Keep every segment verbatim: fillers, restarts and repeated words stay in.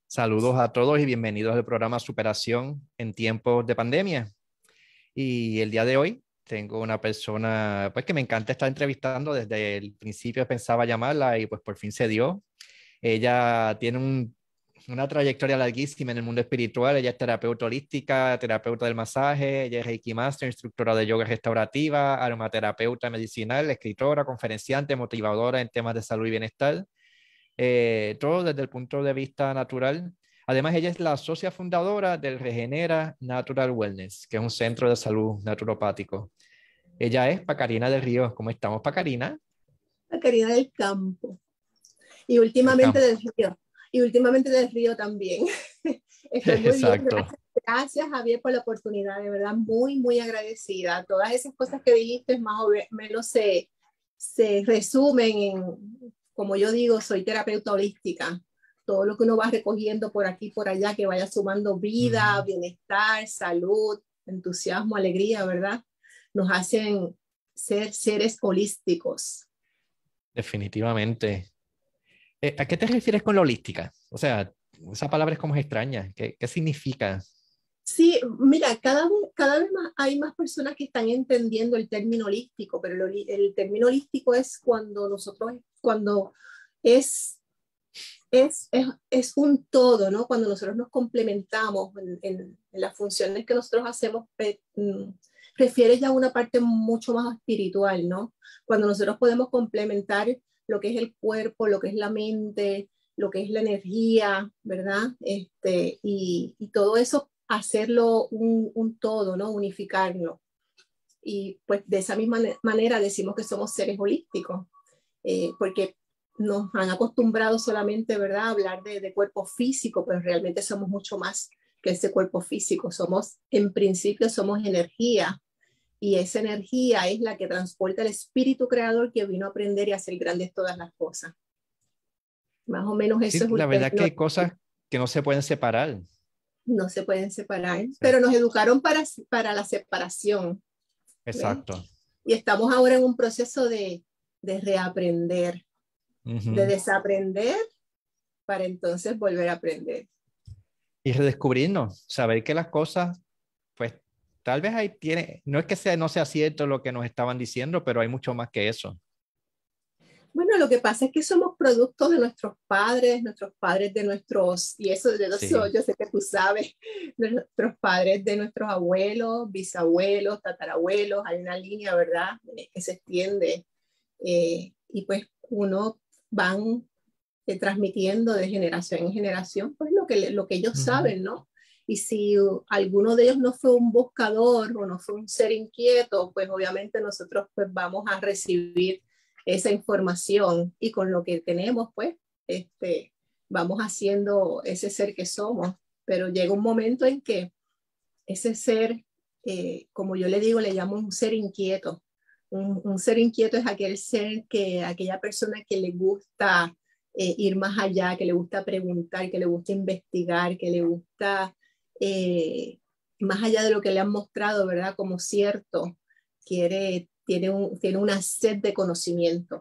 Saludos a todos y bienvenidos al programa Superación en tiempos de pandemia. Y el día de hoy tengo una persona pues, que me encanta estar entrevistando. Desde el principio pensaba llamarla y pues por fin se dio. Ella tiene un, una trayectoria larguísima en el mundo espiritual. Ella es terapeuta holística, terapeuta del masaje, ella es Reiki Master, instructora de yoga restaurativa, aromaterapeuta medicinal, escritora, conferenciante, motivadora en temas de salud y bienestar. Eh, todo desde el punto de vista natural. Además, ella es la socia fundadora del Regenera Natural Wellness, que es un centro de salud naturopático. Ella es Pacarina del Río. ¿Cómo estamos, Pacarina? Pacarina del campo. Y Del últimamente campo. del río. Y últimamente del río también. Estoy muy bien. Exacto. Gracias, gracias, Javier, por la oportunidad. De verdad, muy, muy agradecida. Todas esas cosas que dijiste, más o menos se, se resumen en, como yo digo, soy terapeuta holística. Todo lo que uno va recogiendo por aquí, por allá, que vaya sumando vida, Uh-huh. bienestar, salud, entusiasmo, alegría, ¿verdad? Nos hacen ser seres holísticos. Definitivamente. Eh, ¿a qué te refieres con la holística? O sea, esa palabra es como extraña. ¿Qué, qué significa? Sí, mira, cada vez, cada vez más hay más personas que están entendiendo el término holístico, pero el, el término holístico es cuando nosotros, cuando es, es, es, es un todo, ¿no? Cuando nosotros nos complementamos en, en, en las funciones que nosotros hacemos, eh, mm, refiere ya a una parte mucho más espiritual, ¿no? Cuando nosotros podemos complementar lo que es el cuerpo, lo que es la mente, lo que es la energía, ¿verdad? Este, y, y todo eso hacerlo un, un todo, ¿no? Unificarlo. Y pues de esa misma manera decimos que somos seres holísticos, eh, porque nos han acostumbrado solamente, ¿verdad?, a hablar de, de cuerpo físico, pero realmente somos mucho más que ese cuerpo físico. Somos, en principio, somos energía, y esa energía es la que transporta el espíritu creador que vino a aprender y a hacer grandes todas las cosas. Más o menos eso Sí, es la un verdad que término. hay cosas que no se pueden separar. No se pueden separar, Sí. pero nos educaron para, para la separación, ¿ves? Exacto. Y estamos ahora en un proceso de, de reaprender, de Uh-huh. desaprender para entonces volver a aprender. Y redescubrirnos, saber que las cosas, pues tal vez ahí tiene, no es que sea, no sea cierto lo que nos estaban diciendo, pero hay mucho más que eso. Bueno, lo que pasa es que somos productos de nuestros padres, nuestros padres de nuestros, y eso de eso Sí. yo sé que tú sabes, de nuestros padres, de nuestros abuelos, bisabuelos, tatarabuelos, hay una línea, ¿verdad?, que se extiende, eh, y pues uno van eh, transmitiendo de generación en generación, pues lo que, lo que ellos Uh-huh. saben, ¿no? Y si alguno de ellos no fue un buscador o no fue un ser inquieto, pues obviamente nosotros pues vamos a recibir esa información y con lo que tenemos, pues, este, vamos haciendo ese ser que somos. Pero llega un momento en que ese ser, eh, como yo le digo, le llamo un ser inquieto. Un, un ser inquieto es aquel ser que, aquella persona que le gusta eh, ir más allá, que le gusta preguntar, que le gusta investigar, que le gusta, eh, más allá de lo que le han mostrado, ¿verdad?, como cierto, quiere, tiene, un, tiene una sed de conocimiento.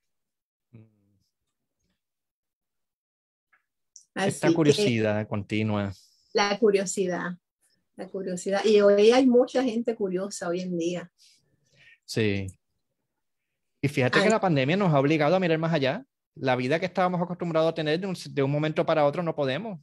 Esta Así que curiosidad continua. la curiosidad, la curiosidad. Y hoy hay mucha gente curiosa hoy en día. Sí. Y fíjate que Ay, la pandemia nos ha obligado a mirar más allá. La vida que estábamos acostumbrados a tener de un, de un momento para otro no podemos.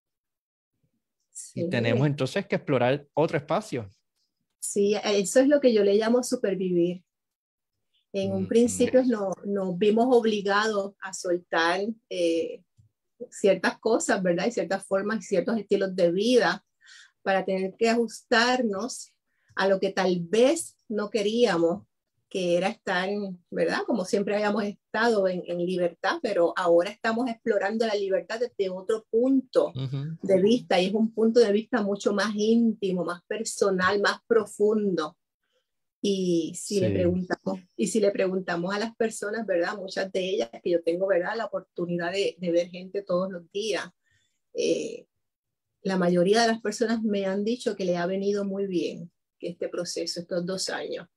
Y tenemos sí, entonces que explorar otro espacio. sí, eso es lo que yo le llamo supervivir. En un Mm, principio nos, nos vimos obligados a soltar eh, ciertas cosas, ¿verdad? Y ciertas formas y ciertos estilos de vida para tener que ajustarnos a lo que tal vez no queríamos, que era estar, ¿verdad? Como siempre habíamos estado en, en libertad, pero ahora estamos explorando la libertad desde otro punto uh-huh. de vista, y es un punto de vista mucho más íntimo, más personal, más profundo. Y si le Sí. preguntamos, y si le preguntamos a las personas, ¿verdad? Muchas de ellas, que yo tengo, ¿verdad?, la oportunidad de, de ver gente todos los días, eh, la mayoría de las personas me han dicho que le ha venido muy bien que este proceso, estos dos años.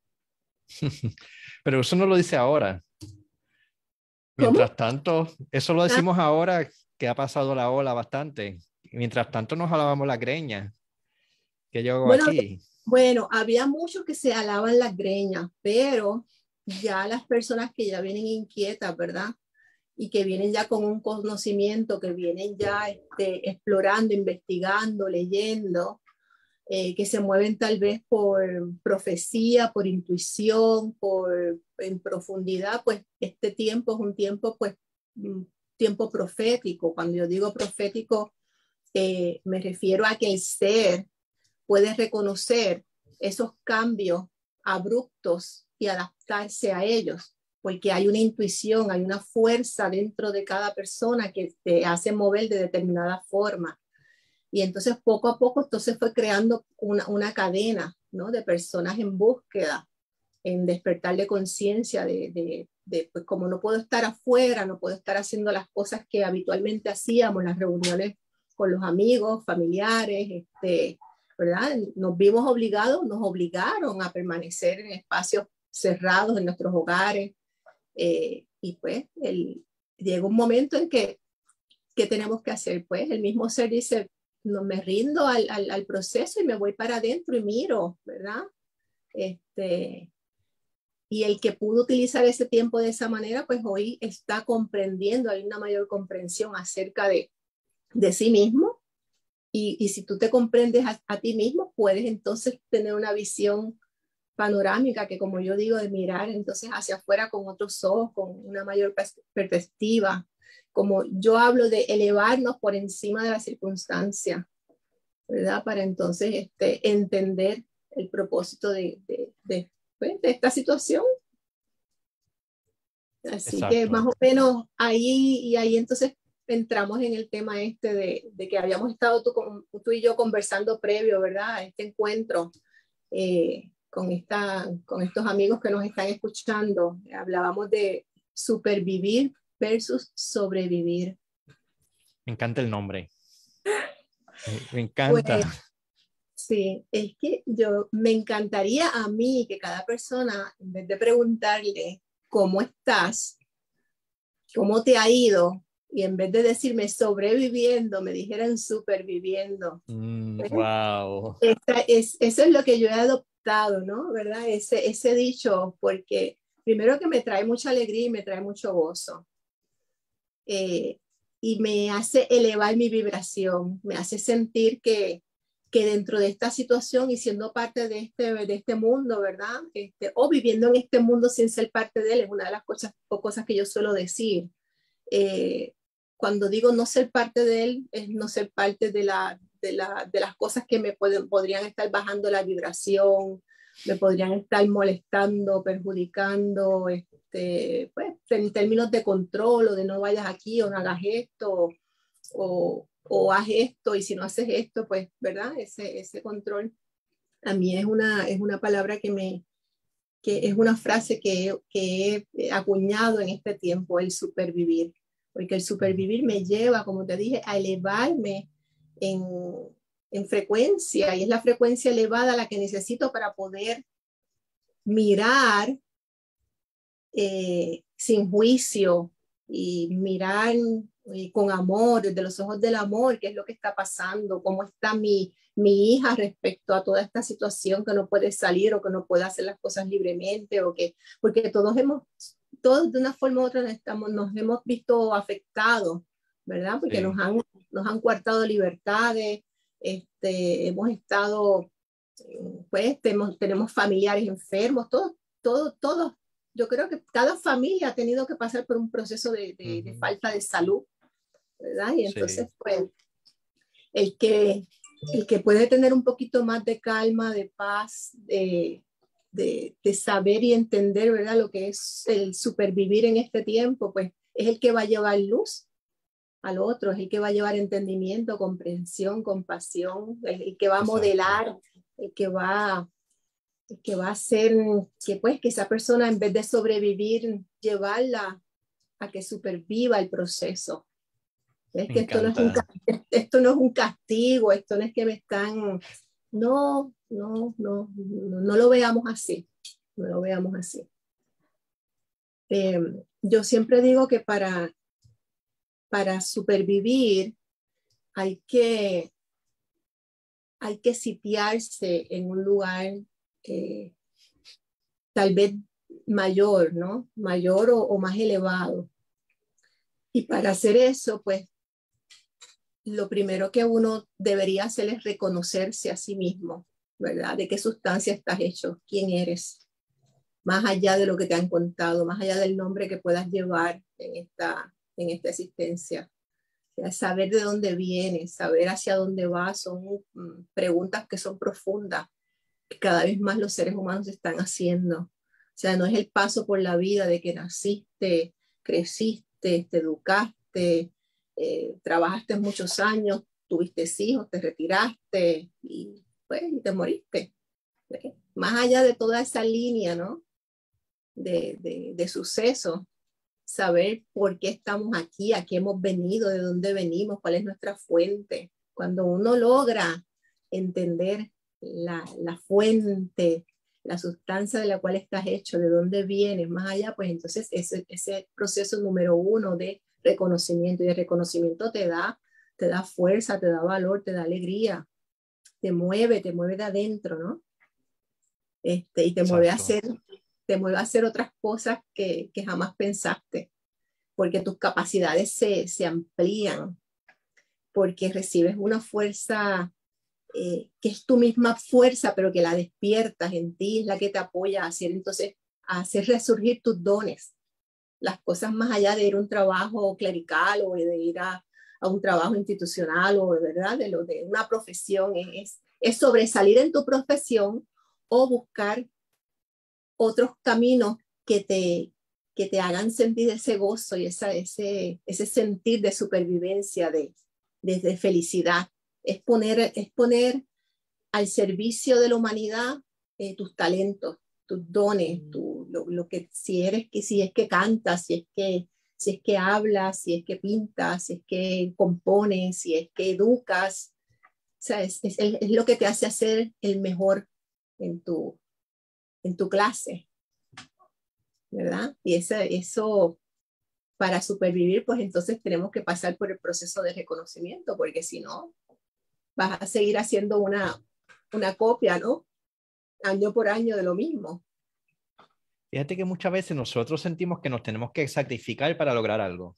Pero eso no lo dice ahora. ¿Cómo? Mientras tanto, eso lo Ah, decimos ahora que ha pasado la ola bastante. Y mientras tanto nos jalábamos la greña. ¿Qué yo hago Bueno, aquí? bueno, había muchos que se alaban las greñas, pero ya las personas que ya vienen inquietas, ¿verdad? Y que vienen ya con un conocimiento, que vienen ya este, explorando, investigando, leyendo, eh, que se mueven tal vez por profecía, por intuición, por en profundidad, pues este tiempo es un tiempo, pues, un tiempo profético. Cuando yo digo profético, eh, me refiero a que el ser puede reconocer esos cambios abruptos y adaptarse a ellos, porque hay una intuición, hay una fuerza dentro de cada persona que te hace mover de determinada forma. Y entonces poco a poco esto se fue creando una, una cadena, ¿no? De personas en búsqueda, en despertar de conciencia, de, de, de, pues como no puedo estar afuera, no puedo estar haciendo las cosas que habitualmente hacíamos, las reuniones con los amigos, familiares, este, ¿verdad? Nos vimos obligados, nos obligaron a permanecer en espacios cerrados en nuestros hogares, eh, y pues el, llega un momento en que, ¿qué tenemos que hacer? Pues el mismo ser dice, no me rindo al, al, al proceso y me voy para adentro y miro, ¿verdad? Este, y el que pudo utilizar ese tiempo de esa manera, pues hoy está comprendiendo, hay una mayor comprensión acerca de, de sí mismo. Y, y si tú te comprendes a, a ti mismo, puedes entonces tener una visión panorámica que, como yo digo, de mirar entonces hacia afuera con otros ojos, con una mayor perspectiva. Como yo hablo de elevarnos por encima de la circunstancia, ¿verdad? Para entonces este, entender el propósito de, de, de, pues, de esta situación. Así que más Exacto. o menos ahí y ahí entonces entramos en el tema este de, de que habíamos estado tú, tú y yo conversando previo, ¿verdad? A este encuentro eh, con, esta, con estos amigos que nos están escuchando. Hablábamos de supervivir versus sobrevivir. Me encanta el nombre. Me, me Pues encanta. sí, es que yo me encantaría a mí que cada persona, en vez de preguntarle cómo estás, cómo te ha ido, y en vez de decirme sobreviviendo, me dijeran superviviendo. Mm, ¿Eh? wow. Esta es, eso es lo que yo he adoptado, ¿no? ¿Verdad? Ese, ese dicho, porque primero que me trae mucha alegría y me trae mucho gozo. Eh, y me hace elevar mi vibración, me hace sentir que, que dentro de esta situación y siendo parte de este, de este mundo, ¿verdad? Este, o viviendo en este mundo sin ser parte de él, es una de las cosas, o cosas que yo suelo decir. Eh, cuando digo no ser parte de él, es no ser parte de, la, de, la, de las cosas que me pueden, podrían estar bajando la vibración, me podrían estar molestando, perjudicando, este, pues, en términos de control o de no vayas aquí o no hagas esto o, o haz esto y si no haces esto, pues, ¿verdad? Ese, ese control a mí es una, es una palabra que me, que es una frase que, que he acuñado en este tiempo, el supervivir, porque el supervivir me lleva, como te dije, a elevarme en, en frecuencia, y es la frecuencia elevada la que necesito para poder mirar eh, sin juicio y mirar eh, con amor, desde los ojos del amor, qué es lo que está pasando, cómo está mi, mi hija respecto a toda esta situación que no puede salir o que no puede hacer las cosas libremente, o que, porque todos hemos, todos de una forma u otra estamos, nos hemos visto afectados, ¿verdad? Porque nos Sí. han, nos han coartado libertades, este, hemos estado, pues tenemos, tenemos familiares enfermos, todos, todos, todos. Yo creo que cada familia ha tenido que pasar por un proceso de, de, de Ujú. falta de salud, ¿verdad? Y entonces, Sí. pues, el que, el que puede tener un poquito más de calma, de paz, de, de, de saber y entender, ¿verdad? Lo que es el supervivir en este tiempo, pues, es el que va a llevar luz al otro, es el que va a llevar entendimiento, comprensión, compasión, el, el que va a Exacto. modelar, el que va que va a hacer que pues que esa persona en vez de sobrevivir, llevarla a que superviva el proceso. Es Me que esto no es un, encanta. esto no es un castigo, esto no es que me están, no, no, no, no, no lo veamos así, no lo veamos así. Eh, yo siempre digo que para, para supervivir hay que, hay que sitiarse en un lugar eh, tal vez mayor, ¿no? Mayor o, o más elevado. Y para hacer eso, pues, lo primero que uno debería hacer es reconocerse a sí mismo, ¿verdad? ¿De qué sustancia estás hecho? ¿Quién eres? Más allá de lo que te han contado, más allá del nombre que puedas llevar en esta, en esta existencia. O sea, saber de dónde vienes, saber hacia dónde vas, son mm, preguntas que son profundas, que cada vez más los seres humanos están haciendo. O sea, no es el paso por la vida de que naciste, creciste, te educaste, eh, trabajaste muchos años, tuviste hijos, te retiraste y, pues, y te moriste. ¿Ves? Más allá de toda esa línea, ¿no? de, de, de sucesos, saber por qué estamos aquí, a qué hemos venido, de dónde venimos, cuál es nuestra fuente. Cuando uno logra entender la, la fuente, la sustancia de la cual estás hecho, de dónde vienes, más allá, pues entonces ese, ese proceso número uno de reconocimiento, y de reconocimiento te da, te da fuerza, te da valor, te da alegría, te mueve, te mueve de adentro, ¿no? Este, y te Exacto. mueve a hacer, te mueve a hacer otras cosas que, que jamás pensaste, porque tus capacidades se, se amplían, porque recibes una fuerza eh, que es tu misma fuerza, pero que la despiertas en ti, es la que te apoya a hacer, entonces, a hacer resurgir tus dones, las cosas más allá de ir a un trabajo clerical o de ir a, a un trabajo institucional o de verdad, de, lo, de una profesión, es, es sobresalir en tu profesión o buscar otros caminos que te, que te hagan sentir ese gozo y esa, ese, ese sentir de supervivencia, de, de, de felicidad. Es poner, es poner al servicio de la humanidad eh, tus talentos, tus dones, tu, lo, lo que, si, eres, que, si es que cantas, si es que, si es que hablas, si es que pintas, si es que compones, si es que educas. O sea, es, es, es lo que te hace hacer el mejor en tu, en tu clase, ¿verdad? Y ese, eso, para supervivir, pues entonces tenemos que pasar por el proceso de reconocimiento, porque si no, vas a seguir haciendo una, una copia, ¿no? Año por año de lo mismo. Fíjate que muchas veces nosotros sentimos que nos tenemos que sacrificar para lograr algo.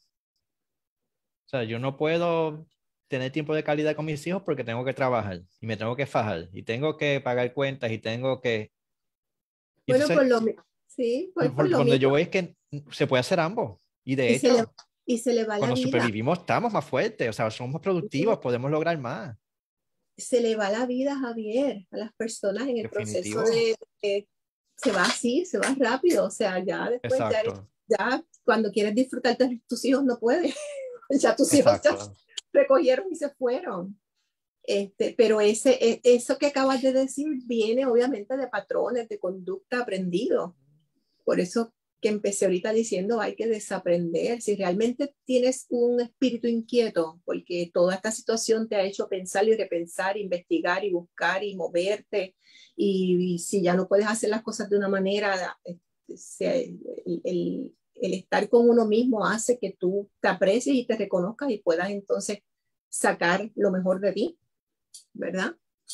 O sea, yo no puedo tener tiempo de calidad con mis hijos porque tengo que trabajar y me tengo que fajar y tengo que pagar cuentas y tengo que... Y Bueno, por entonces, lo mismo, sí, pues por por lo donde yo mismo. voy es que se puede hacer ambos. Y de Y se le, hecho, y se le va la cuando vida. supervivimos estamos más fuertes, o sea, somos más productivos, podemos lograr más. Se le va la vida, Javier, a las personas en el proceso Definitivo. de, de se va así, se va rápido, o sea, ya después, ya, Exacto. ya cuando quieres disfrutar de tus hijos no puedes, ya tus hijos ya Exacto. recogieron y se fueron. Este, pero ese, eso que acabas de decir viene obviamente de patrones de conducta aprendidos. Por eso que empecé ahorita diciendo hay que desaprender. Si realmente tienes un espíritu inquieto, porque toda esta situación te ha hecho pensar y repensar, investigar y buscar y moverte, y, y si ya no puedes hacer las cosas de una manera, este, el, el, el estar con uno mismo hace que tú te aprecies y te reconozcas y puedas entonces sacar lo mejor de ti, ¿verdad?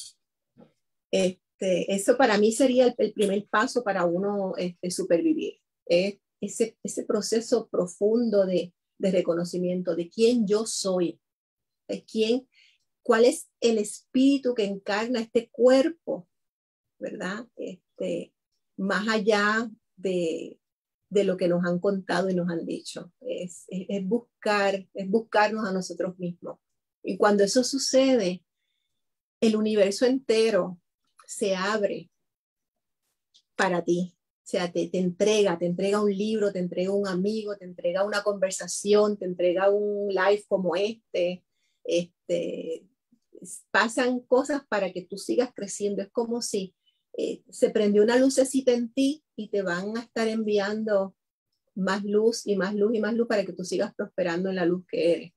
Este, eso para mí sería el, el primer paso para uno este, supervivir. Es ese, ese proceso profundo de, de reconocimiento de quién yo soy, de quién, cuál es el espíritu que encarna este cuerpo, ¿verdad? Este, más allá de, de lo que nos han contado y nos han dicho. Es, es, es buscar, es buscarnos a nosotros mismos. Y cuando eso sucede, el universo entero se abre para ti. O sea, te, te entrega, te entrega un libro, te entrega un amigo, te entrega una conversación, te entrega un live como este. Este, pasan cosas para que tú sigas creciendo. Es como si eh, se prendió una lucecita en ti y te van a estar enviando más luz y más luz y más luz para que tú sigas prosperando en la luz que eres.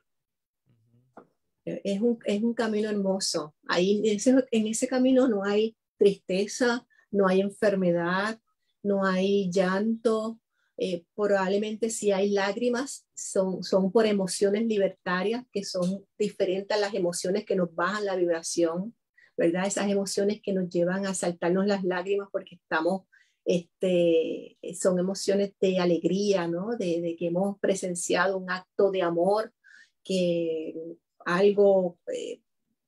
Es un, es un camino hermoso. Ahí, en, ese, en ese camino no hay tristeza, no hay enfermedad, no hay llanto, Eh, probablemente si hay lágrimas, son, son por emociones libertarias, que son diferentes a las emociones que nos bajan la vibración, ¿verdad? Esas emociones que nos llevan a saltarnos las lágrimas porque estamos, este, son emociones de alegría, ¿no? De, de que hemos presenciado un acto de amor, que algo eh,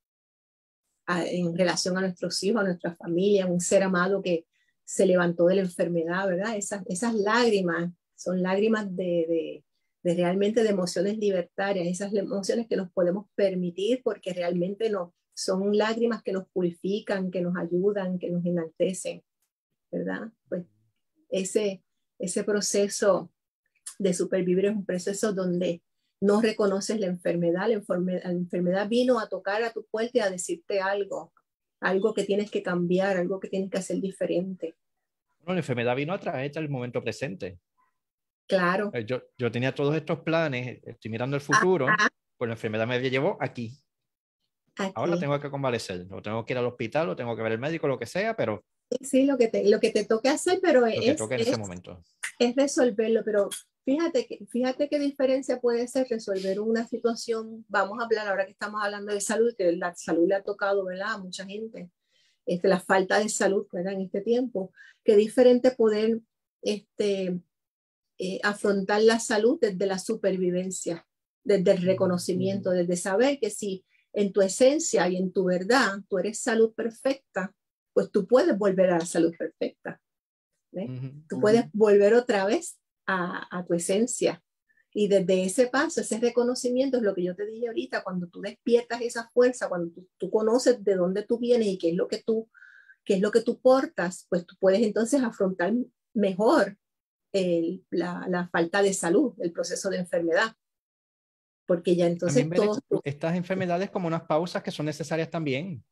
a, en relación a nuestros hijos, a nuestra familia, un ser amado que se levantó de la enfermedad, ¿verdad? Esas, esas lágrimas son lágrimas de, de, de realmente de emociones libertarias, esas emociones que nos podemos permitir porque realmente no, son lágrimas que nos purifican, que nos ayudan, que nos enaltecen, ¿verdad? Pues ese, ese proceso de supervivir es un proceso donde no reconoces la enfermedad, la enfermedad, la enfermedad vino a tocar a tu puerta y a decirte algo, algo que tienes que cambiar, algo que tienes que hacer diferente. Bueno, la enfermedad vino a traerte al momento presente. Claro. Yo, yo tenía todos estos planes, estoy mirando el futuro, Ajá, pues la enfermedad me llevó aquí. Ahora aquí. tengo que convalecer, o tengo que ir al hospital, o tengo que ver el médico, lo que sea, pero Sí, lo que te, lo que te toque hacer, pero lo que es, toque en ese es, momento. es resolverlo. Pero fíjate, que, fíjate qué diferencia puede ser resolver una situación. Vamos a hablar ahora que estamos hablando de salud, que la salud le ha tocado, ¿verdad?, a mucha gente. Este, la falta de salud, ¿verdad?, en este tiempo. Qué diferente poder este, eh, afrontar la salud desde la supervivencia, desde el reconocimiento, desde saber que si en tu esencia y en tu verdad tú eres salud perfecta, pues tú puedes volver a la salud perfecta. ¿Ves? Uh-huh. Tú puedes volver otra vez a, a tu esencia. Y desde ese paso, ese reconocimiento es lo que yo te dije ahorita, cuando tú despiertas esa fuerza, cuando tú, tú conoces de dónde tú vienes y qué es lo que tú, qué es lo que tú portas, pues tú puedes entonces afrontar mejor el, la, la falta de salud, el proceso de enfermedad. Porque ya También entonces ver todo... es- estas enfermedades como unas pausas que son necesarias también.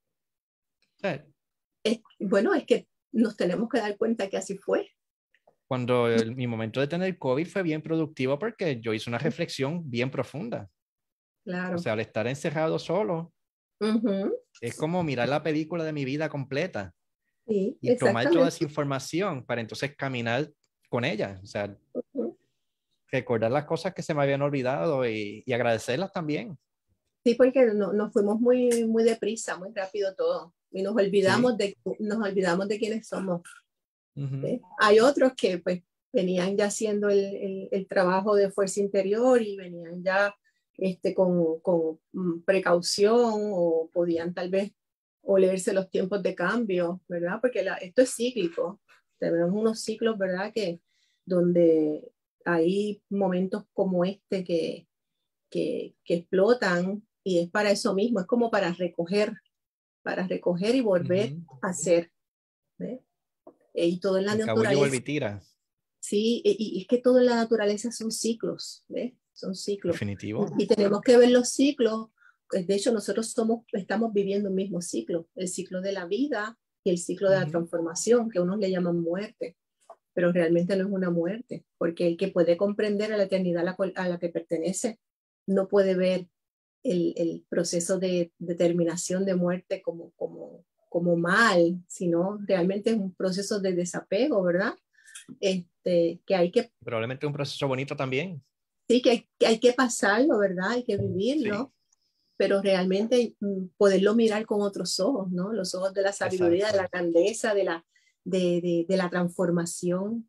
O sea, Es, bueno, es que nos tenemos que dar cuenta que así fue. cuando el- mi momento de tener COVID fue bien productivo porque yo hice una reflexión bien profunda. O Claro. sea, al estar encerrado solo, Uh-huh. es como mirar la película de mi vida completa Sí, y tomar toda esa exactamente. información para entonces caminar con ella. O sea, Uh-huh. recordar las cosas que se me habían olvidado y, y agradecerlas también. Sí, porque no, nos fuimos muy, muy deprisa, muy rápido todo. Y nos Sí. olvidamos de, nos olvidamos de quiénes somos. Uh-huh. ¿Sí? Hay otros que pues venían ya haciendo el, el, el trabajo de fuerza interior y venían ya este, con, con precaución o podían tal vez olerse los tiempos de cambio, ¿verdad? Porque la, esto es cíclico. Tenemos unos ciclos, ¿verdad? Que donde hay momentos como este que, que, que explotan y es para eso mismo, es como para recoger, para recoger y volver Uh-huh. a hacer. ¿Ves? Y todo en la El cabello vuelve naturaleza. y tira. Sí, y, y es que todo en la naturaleza son ciclos, ¿ves? Son ciclos. Definitivo. Y tenemos que ver los ciclos. Pues, de hecho, nosotros somos, estamos viviendo un mismo ciclo, el ciclo de la vida y el ciclo de la Uh-huh. transformación, que unos le llaman muerte, pero realmente no es una muerte, porque el que puede comprender a la eternidad a la, cual, a la que pertenece no puede ver el, el proceso de determinación de muerte como, como, como mal, sino realmente es un proceso de desapego, ¿verdad? Este, que hay que, Probablemente un proceso bonito también. sí, que hay, que hay que pasarlo, ¿verdad? Hay que Sí, vivirlo, pero realmente mm, poderlo mirar con otros ojos, ¿no? Los ojos de la sabiduría, de exacto. la grandeza, de la, de, de, de la transformación.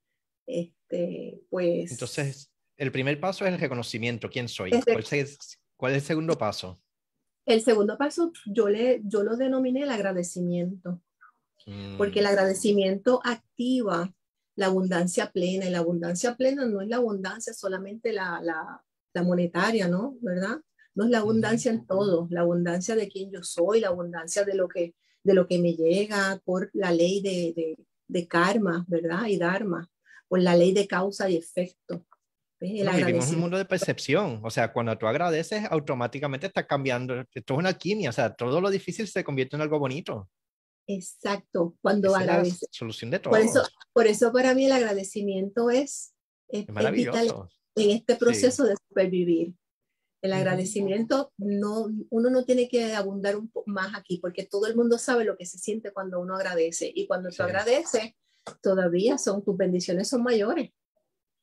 Este, pues Entonces, el primer paso es el reconocimiento. ¿Quién soy? este, ¿Cuál es, cuál es el segundo paso? el segundo paso yo, le, yo lo denominé el agradecimiento, porque el Mm, agradecimiento activa la abundancia plena, y la abundancia plena no es la abundancia solamente la, la, la monetaria, ¿no? ¿Verdad? No es la ujú. abundancia en todo, la abundancia de quien yo soy, la abundancia de lo que, de lo que me llega por la ley de, de, de karma, ¿verdad? Y dharma, por la ley de causa y efecto. ¿Ves? El Bueno, vivimos en un agradecimiento. mundo de percepción. O sea, cuando tú agradeces, automáticamente está cambiando. Esto es una alquimia. O sea, todo lo difícil se convierte en algo bonito. Exacto, cuando Esa es la agradece. solución de Por eso, todo. por eso para mí el agradecimiento es, es, Es es vital maravilloso. en este Sí. proceso de supervivir. El Ujú. agradecimiento, no, uno no tiene que abundar un poco más aquí, porque todo el mundo sabe lo que se siente cuando uno agradece. Y cuando tú Sí. agradeces, todavía son, tus bendiciones son mayores.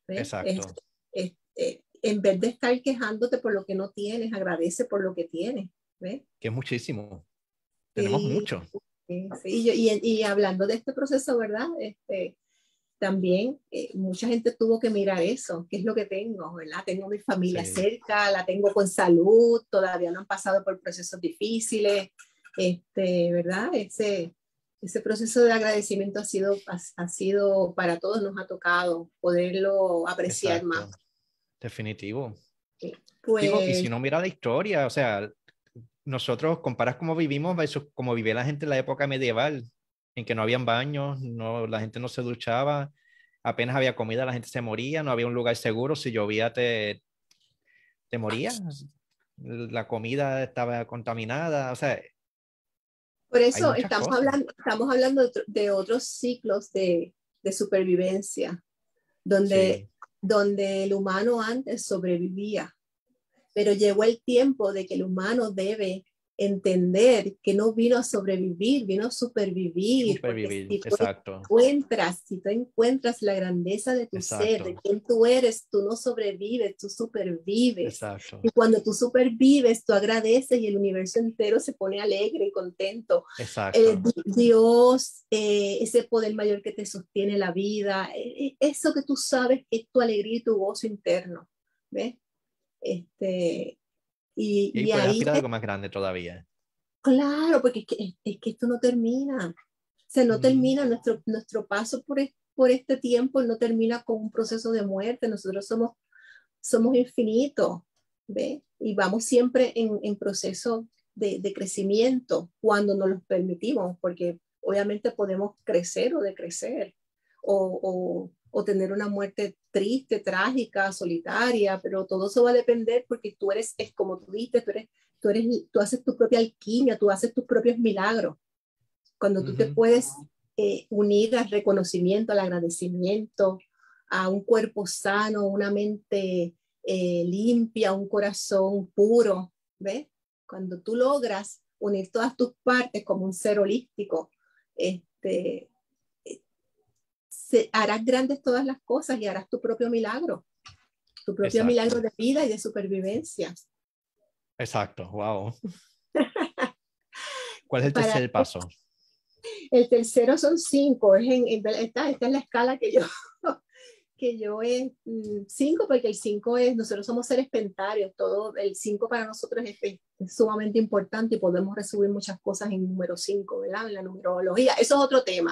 ¿ves? Es, Exacto. es, es, en vez de estar quejándote por lo que no tienes, agradece por lo que tienes, ¿ves? Que es muchísimo. Tenemos Sí, mucho. sí, sí. Y, y, y hablando de este proceso, ¿verdad? Este, también eh, mucha gente tuvo que mirar eso, qué es lo que tengo, ¿verdad? Tengo mi familia Sí, cerca, la tengo con salud, todavía no han pasado por procesos difíciles, este, ¿verdad? Ese, ese proceso de agradecimiento ha sido, ha, ha sido, para todos nos ha tocado poderlo apreciar más. exacto. Definitivo. Digo, y Pues, si no mira la historia, o sea, nosotros comparas cómo vivimos versus cómo vivía la gente en la época medieval, en que no habían baños, no, la gente no se duchaba, apenas había comida, la gente se moría, no había un lugar seguro, si llovía te, te morías, la comida estaba contaminada, o sea, por hay eso muchas estamos cosas. hablando, estamos hablando de, de otros ciclos de, de supervivencia, donde, Sí, donde el humano antes sobrevivía, pero llegó el tiempo de que el humano debe entender que no vino a sobrevivir, vino a supervivir, porque supervivir, si tú exacto, encuentras, si tú encuentras la grandeza de tu ser, de exacto, quién tú eres, tú no sobrevives, tú supervives. exacto, Y cuando tú supervives, tú agradeces y el universo entero se pone alegre y contento. Eh, exacto, Dios, eh, ese poder mayor que te sostiene la vida, eh, eso que tú sabes que es tu alegría y tu gozo interno, ¿ves? Este, y, y ahí y puedes ahí, aspirar a algo más grande todavía. claro, porque es que, es que esto no termina. O sea, no Ujú. termina nuestro, nuestro paso por, es- por este tiempo, no termina con un proceso de muerte. Nosotros somos, somos infinitos, ¿ves? Y vamos siempre en, en proceso de, de crecimiento cuando nos lo permitimos, porque obviamente podemos crecer o decrecer, o, o, o tener una muerte triste, trágica, solitaria, pero todo eso va a depender porque tú eres, es como tú dices, tú eres, tú eres, tú haces tu propia alquimia, tú haces tus propios milagros. Cuando tú te Ujú. puedes eh, unir al reconocimiento, al agradecimiento, a un cuerpo sano, una mente eh, limpia, un corazón puro, ¿ves? Cuando tú logras unir todas tus partes como un ser holístico, este, eh, se, harás grandes todas las cosas y harás tu propio milagro, tu propio milagro Exacto, de vida y de supervivencia. exacto, wow. ¿Cuál es el Para tercer paso? el tercero son cinco, es en, en, esta, esta es la escala que yo que yo es mm, cinco, porque el cinco es, nosotros somos seres pentarios, todo el cinco para nosotros es, es sumamente importante y podemos resumir muchas cosas en número cinco, ¿verdad? En la numerología. Eso es otro tema.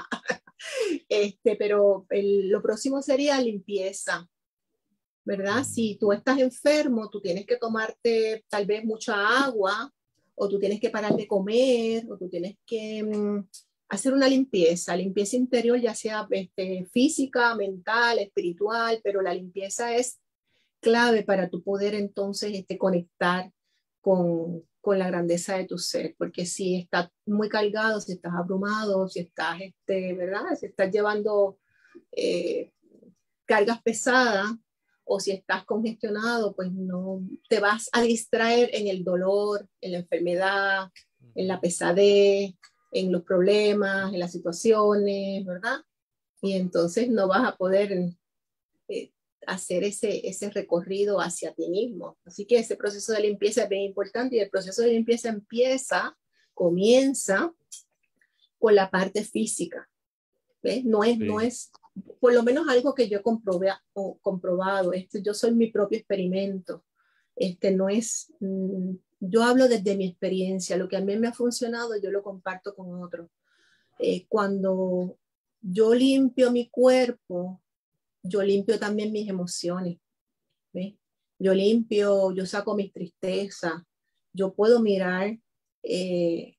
Este, pero el, lo próximo sería limpieza, ¿verdad? Mm. Si tú estás enfermo, tú tienes que tomarte tal vez mucha agua, o tú tienes que parar de comer, o tú tienes que mm, hacer una limpieza, limpieza interior, ya sea este, física, mental, espiritual, pero la limpieza es clave para tu poder entonces este, conectar con, con la grandeza de tu ser, porque si estás muy cargado, si estás abrumado, si estás, este, ¿verdad? Si estás llevando eh, cargas pesadas, o si estás congestionado, pues no te vas a distraer en el dolor, en la enfermedad, en la pesadez, en los problemas, en las situaciones, ¿verdad? Y entonces no vas a poder eh, hacer ese, ese recorrido hacia ti mismo. Así que ese proceso de limpieza es bien importante y el proceso de limpieza empieza, comienza con la parte física. ¿Ves? No es, no Sí, es, por lo menos algo que yo comprobé, o comprobado, este, yo soy mi propio experimento, este no es, mm, yo hablo desde mi experiencia, lo que a mí me ha funcionado, yo lo comparto con otros. Eh, cuando yo limpio mi cuerpo, yo limpio también mis emociones, ¿ves? Yo limpio, yo saco mis tristezas, yo puedo mirar eh,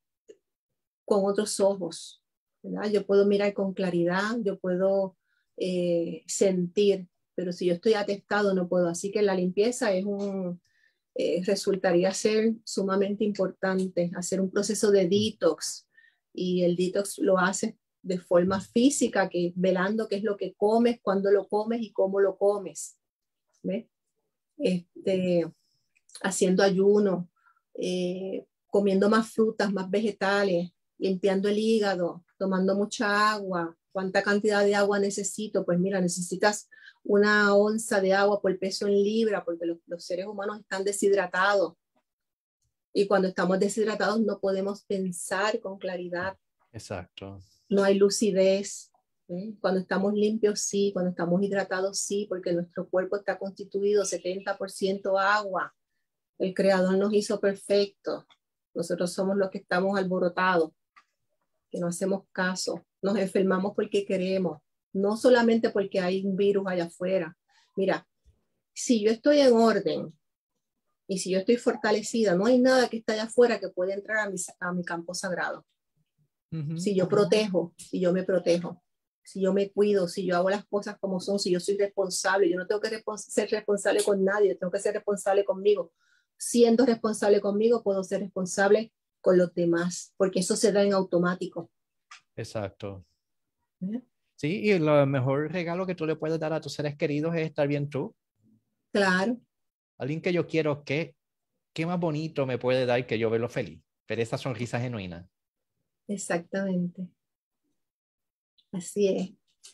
con otros ojos, ¿verdad? Yo puedo mirar con claridad, yo puedo eh, sentir, pero si yo estoy atestado no puedo. Así que la limpieza es un, eh, resultaría ser sumamente importante, hacer un proceso de detox y el detox lo haces de forma física, que velando qué es lo que comes, cuándo lo comes y cómo lo comes, ¿ves? Este, haciendo ayuno, eh, comiendo más frutas, más vegetales, limpiando el hígado, tomando mucha agua. ¿Cuánta cantidad de agua necesito? Pues mira, necesitas una onza de agua por peso en libra, porque los, los seres humanos están deshidratados. Y cuando estamos deshidratados no podemos pensar con claridad. Exacto. No hay lucidez. ¿eh? Cuando estamos limpios, sí. Cuando estamos hidratados, sí, porque nuestro cuerpo está constituido setenta por ciento agua. El Creador nos hizo perfectos. Nosotros somos los que estamos alborotados, que no hacemos caso. Nos enfermamos porque queremos, no solamente porque hay un virus allá afuera. Mira, si yo estoy en orden y si yo estoy fortalecida, no hay nada que esté allá afuera que pueda entrar a mi, a mi campo sagrado. Uh-huh. Si yo protejo, si yo me protejo, si yo me cuido, si yo hago las cosas como son, si yo soy responsable, yo no tengo que respons- ser responsable con nadie, tengo que ser responsable conmigo. Siendo responsable conmigo, puedo ser responsable con los demás, porque eso se da en automático. Exacto. ¿Eh? Sí, y el mejor regalo que tú le puedes dar a tus seres queridos es estar bien tú. Claro. Alguien que yo quiero, ¿qué, qué más bonito me puede dar que yo verlo feliz? Pero esa sonrisa genuina. Exactamente. Así es.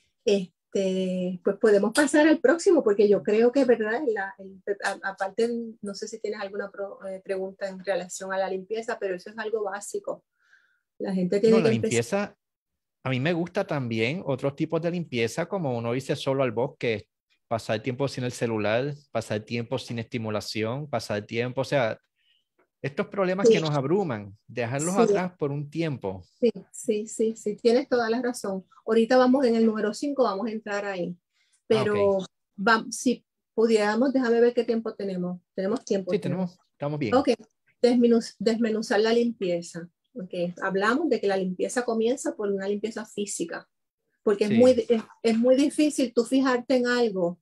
Este, pues podemos pasar al próximo, porque yo creo que, ¿verdad? La, el, a, aparte, no sé si tienes alguna pro, eh, pregunta en relación a la limpieza, pero eso es algo básico. La gente tiene No, que la empezar. limpieza, a mí me gusta también otros tipos de limpieza, como uno dice solo al bosque, pasar tiempo sin el celular, pasar tiempo sin estimulación, pasar tiempo, o sea, estos problemas Sí, que nos abruman, dejarlos sí, atrás por un tiempo. sí, sí, sí, sí, tienes toda la razón. Ahorita vamos en el número cinco, vamos a entrar ahí. Ah, Pero ok. va, si pudiéramos, déjame ver qué tiempo tenemos. Tenemos tiempo. Sí, tenemos. tenemos, estamos bien. Ok, Desmenuz, desmenuzar la limpieza. Okay. Hablamos de que la limpieza comienza por una limpieza física, porque Sí. es, muy, es, es muy difícil tú fijarte en algo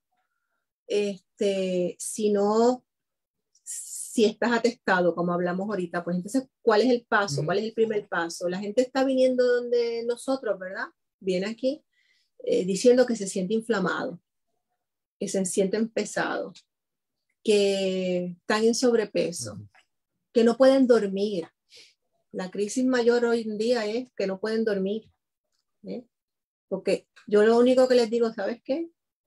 este, si no, si estás atestado, como hablamos ahorita. Pues entonces, ¿cuál es el paso? Uh-huh. ¿Cuál es el primer paso? La gente está viniendo donde nosotros, ¿verdad? Viene aquí eh, diciendo que se siente inflamado, que se sienten pesados, que están en sobrepeso, uh-huh. que no pueden dormir. La crisis mayor hoy en día es que no pueden dormir. ¿eh? Porque yo lo único que les digo, ¿sabes qué?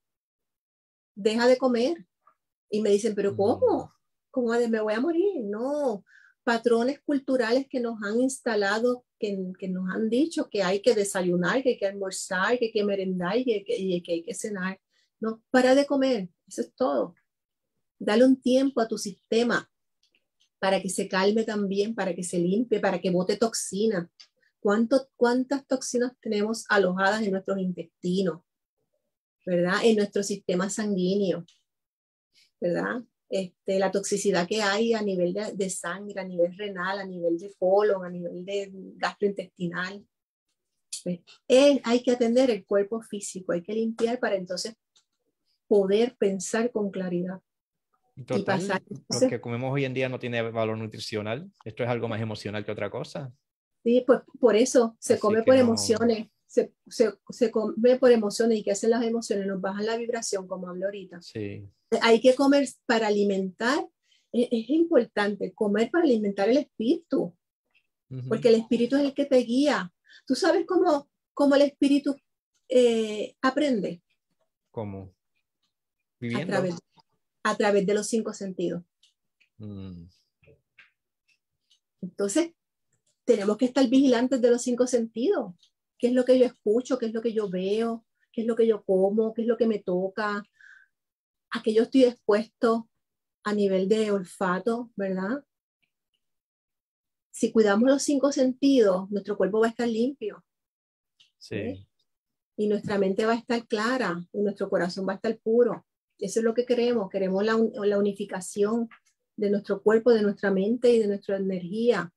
Deja de comer. Y me dicen, ¿pero cómo? ¿Cómo me voy a morir? No. Patrones culturales que nos han instalado, que, que nos han dicho que hay que desayunar, que hay que almorzar, que hay que merendar y que, y que hay que cenar. No, para de comer. Eso es todo. Dale un tiempo a tu sistema para que se calme también, para que se limpie, para que bote toxina. ¿Cuánto, ¿Cuántas toxinas tenemos alojadas en nuestros intestinos? ¿Verdad? En nuestro sistema sanguíneo. ¿Verdad? Este, la toxicidad que hay a nivel de, de sangre, a nivel renal, a nivel de colon, a nivel de gastrointestinal. Pues, eh, hay que atender el cuerpo físico, hay que limpiar para entonces poder pensar con claridad. Total, y pasar. Entonces, lo que comemos hoy en día no tiene valor nutricional. Esto es algo más emocional que otra cosa. Sí, pues por eso se Así come que por no... emociones, se, se, se come por emociones. ¿Y qué hacen las emociones? Nos bajan la vibración, como hablé ahorita. Sí. Hay que comer para alimentar, es, es importante comer para alimentar el espíritu, uh-huh. porque el espíritu es el que te guía. ¿Tú sabes cómo, cómo el espíritu eh, aprende? ¿Cómo? Viviendo. A través, a través de los cinco sentidos. Mm. Entonces, tenemos que estar vigilantes de los cinco sentidos. ¿Qué es lo que yo escucho? ¿Qué es lo que yo veo? ¿Qué es lo que yo como? ¿Qué es lo que me toca? ¿A qué yo estoy expuesto a nivel de olfato, verdad? Si cuidamos los cinco sentidos, nuestro cuerpo va a estar limpio. Sí. ¿eh? Y nuestra mente va a estar clara y nuestro corazón va a estar puro. Eso es lo que queremos. Queremos la, la unificación de nuestro cuerpo, de nuestra mente y de nuestra energía.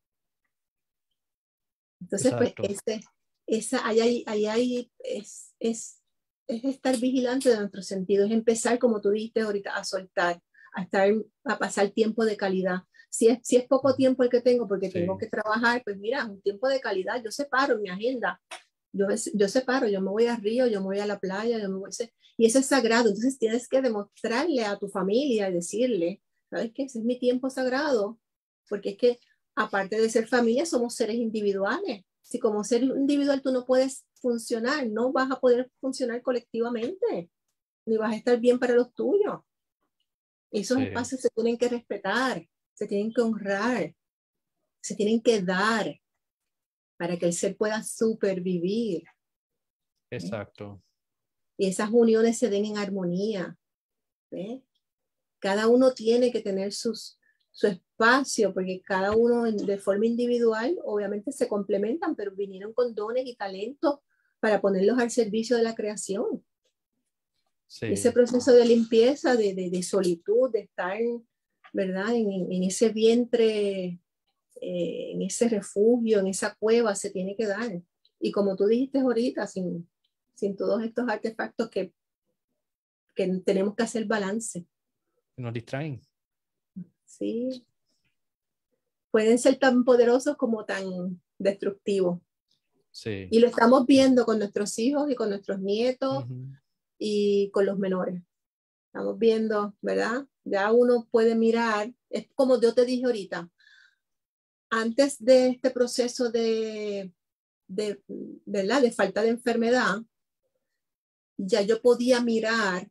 Entonces, Exacto. pues, ese, esa, ahí, ahí, ahí, ahí es, es, es estar vigilante de nuestros sentidos, es empezar, como tú dijiste ahorita, a soltar, a, estar, a pasar tiempo de calidad. Si es, si es poco tiempo el que tengo porque sí. tengo que trabajar, pues mira, un tiempo de calidad, yo separo mi agenda, yo, yo separo, yo me voy al río, yo me voy a la playa, yo me voy a, y eso es sagrado, entonces tienes que demostrarle a tu familia y decirle, ¿sabes qué? Ese es mi tiempo sagrado, porque es que aparte de ser familia, somos seres individuales. Si como ser individual tú no puedes funcionar, no vas a poder funcionar colectivamente. ni vas a estar bien para los tuyos. Esos Sí, espacios se tienen que respetar, se tienen que honrar, se tienen que dar para que el ser pueda supervivir. exacto. Y esas uniones se den en armonía. ¿Ves? Cada uno tiene que tener sus, su espacio, porque cada uno de forma individual obviamente se complementan, pero vinieron con dones y talentos para ponerlos al servicio de la creación. Sí, Ese proceso de limpieza, de, de, de solitud, de estar, ¿verdad? En, en ese vientre, eh, en ese refugio, en esa cueva, se tiene que dar. Y como tú dijiste ahorita, sin, sin todos estos artefactos que, que tenemos que hacer balance. nos distraen. Sí. Pueden ser tan poderosos como tan destructivos. Sí. Y lo estamos viendo con nuestros hijos y con nuestros nietos Uh-huh. y con los menores. Estamos viendo, ¿verdad? Ya uno puede mirar, es como yo te dije ahorita, antes de este proceso de, de, ¿verdad? De falta de enfermedad, ya yo podía mirar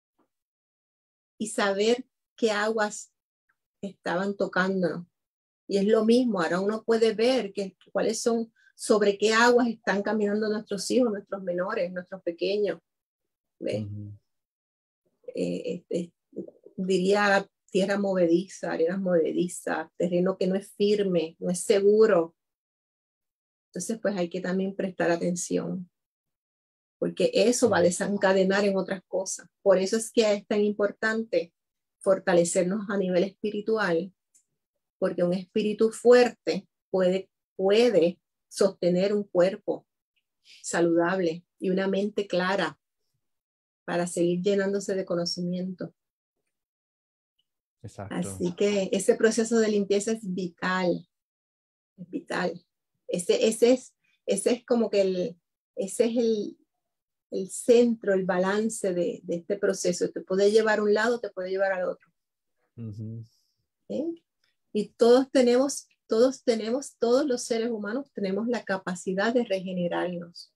y saber qué aguas estaban tocando. Y es lo mismo, ahora uno puede ver que, cuáles son, sobre qué aguas están caminando nuestros hijos, nuestros menores, nuestros pequeños. ¿Ves? Uh-huh. Eh, este, diría tierra movediza, arenas movedizas, terreno que no es firme, no es seguro. Entonces, pues hay que también prestar atención, porque eso va a desencadenar en otras cosas. Por eso es que es tan importante fortalecernos a nivel espiritual, porque un espíritu fuerte puede, puede sostener un cuerpo saludable y una mente clara para seguir llenándose de conocimiento. Exacto. Así que ese proceso de limpieza es vital, es vital. Ese, ese, es, ese es como que el, ese es el, el centro, el balance de, de este proceso. Te puede llevar a un lado, te puede llevar al otro. Uh-huh. ¿Eh? Y todos tenemos, todos tenemos, todos los seres humanos tenemos la capacidad de regenerarnos.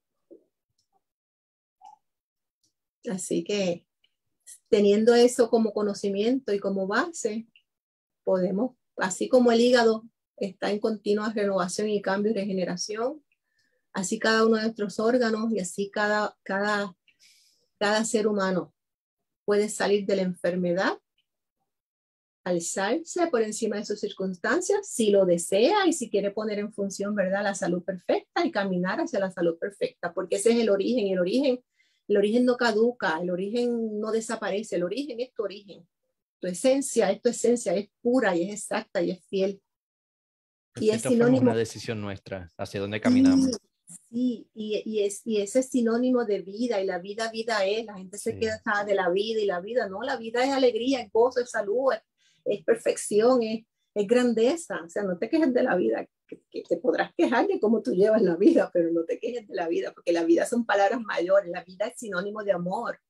Así que teniendo eso como conocimiento y como base, podemos, así como el hígado está en continua renovación y cambio y regeneración, así cada uno de nuestros órganos y así cada, cada, cada ser humano puede salir de la enfermedad, alzarse por encima de sus circunstancias, si lo desea y si quiere poner en función, ¿verdad?, la salud perfecta y caminar hacia la salud perfecta, porque ese es el origen, y el origen, el origen no caduca, el origen no desaparece, el origen es tu origen. Tu esencia es tu esencia, es pura y es exacta y es fiel. En Y es cierta forma es sinónimo. una decisión nuestra hacia dónde Sí, caminamos. sí, y, y, es, y ese es sinónimo de vida, y la vida, vida es, la gente se Sí. queda de la vida, y la vida, no, la vida es alegría, es gozo, es salud, es, es perfección, es, es grandeza, o sea, no te quejes de la vida, que, que te podrás quejar de cómo tú llevas la vida, pero no te quejes de la vida, porque la vida son palabras mayores, la vida es sinónimo de amor.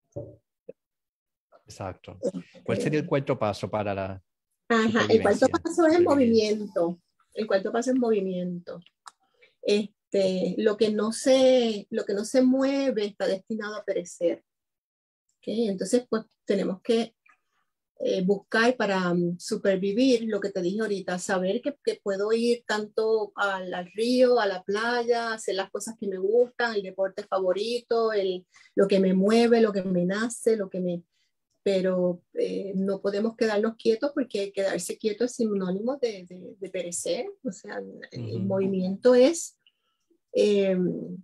Exacto. ¿Cuál sería el cuarto paso para la Ajá, el cuarto supervivencia? paso es el Supervivir. movimiento, el cuarto paso es movimiento. Este, lo, que no se, lo que no se mueve está destinado a perecer. ¿Okay? Entonces, pues tenemos que eh, buscar para um, supervivir lo que te dije ahorita, saber que, que puedo ir tanto al, al río, a la playa, hacer las cosas que me gustan, el deporte favorito, el, lo que me mueve, lo que me nace, lo que me... Pero eh, no podemos quedarnos quietos, porque quedarse quieto es sinónimo de, de, de perecer. O sea, el Uh-huh. movimiento es... Eh,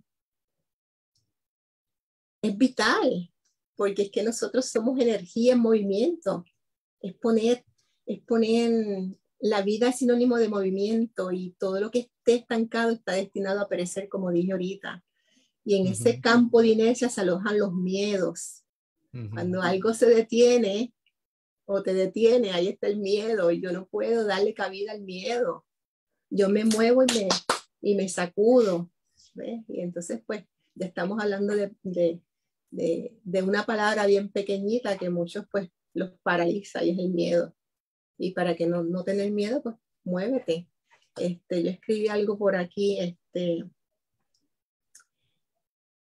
es vital, porque es que nosotros somos energía en movimiento. Es poner, es poner, la vida es sinónimo de movimiento, y todo lo que esté estancado está destinado a perecer, como dije ahorita. Y en Uh-huh. ese campo de inercia se alojan los miedos. Uh-huh. Cuando algo se detiene o te detiene, ahí está el miedo, y yo no puedo darle cabida al miedo. Yo me muevo y me, y me sacudo, ¿ves? Y entonces, pues, ya estamos hablando de, de, de, de una palabra bien pequeñita que muchos, pues, los paraliza, y es el miedo. Y para que no, no tener miedo, pues, muévete. Este, yo escribí algo por aquí, este,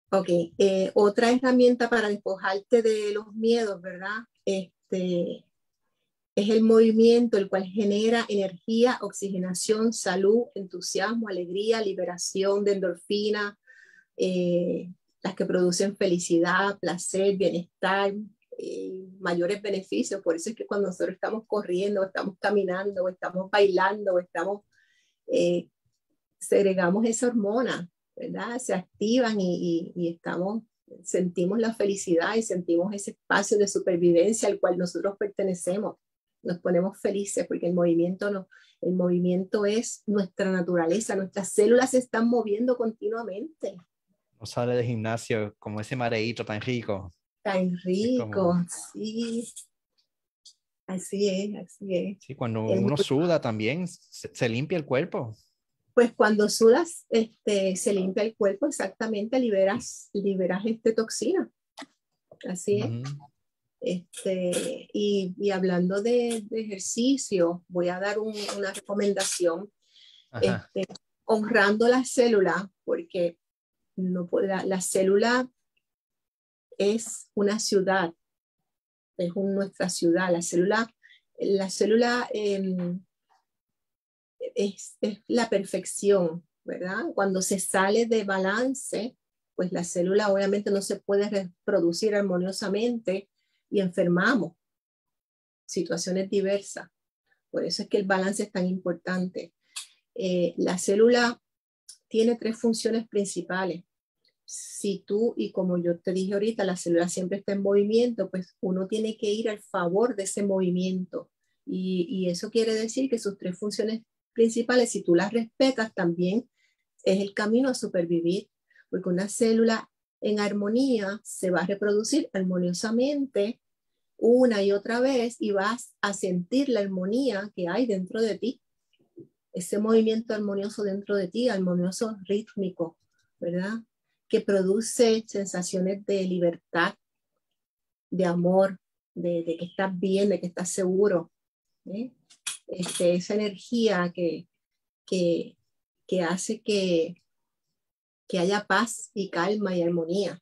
Ok, eh, otra herramienta para despojarte de los miedos, ¿verdad? Este, es el movimiento, el cual genera energía, oxigenación, salud, entusiasmo, alegría, liberación de endorfina, eh, las que producen felicidad, placer, bienestar, eh, mayores beneficios. Por eso es que cuando nosotros estamos corriendo, o estamos caminando, o estamos bailando, o estamos, eh, segregamos esa hormona, ¿verdad? Se activan y, y, y estamos, sentimos la felicidad y sentimos ese espacio de supervivencia al cual nosotros pertenecemos. Nos ponemos felices porque el movimiento, no, el movimiento es nuestra naturaleza, nuestras células se están moviendo continuamente. No sale del gimnasio como ese mareíto tan rico. Tan Es rico, como, sí, así es, así es. sí, cuando Es uno muy- suda también se, se limpia el cuerpo. pues cuando sudas, este, se limpia el cuerpo, exactamente, liberas, liberas este toxina, así es. Ujú. Este, y, y hablando de, de ejercicio, voy a dar un, una recomendación, Ajá. este, honrando la célula, porque no puede, la, la célula es una ciudad, es un, nuestra ciudad, la célula, la célula eh, es, es la perfección, ¿verdad? Cuando se sale de balance, pues la célula obviamente no se puede reproducir armoniosamente y enfermamos, situaciones diversas. Por eso es que el balance es tan importante. Eh, la célula tiene tres funciones principales. Si tú, y como yo te dije ahorita, la célula siempre está en movimiento, pues uno tiene que ir al favor de ese movimiento. Y, y eso quiere decir que sus tres funciones principales, si tú las respetas, también es el camino a supervivir, porque una célula en armonía se va a reproducir armoniosamente una y otra vez y vas a sentir la armonía que hay dentro de ti, ese movimiento armonioso dentro de ti, armonioso rítmico, ¿verdad? Que produce sensaciones de libertad, de amor, de, de que estás bien, de que estás seguro. ¿eh? Este, esa energía que, que, que hace que, que haya paz y calma y armonía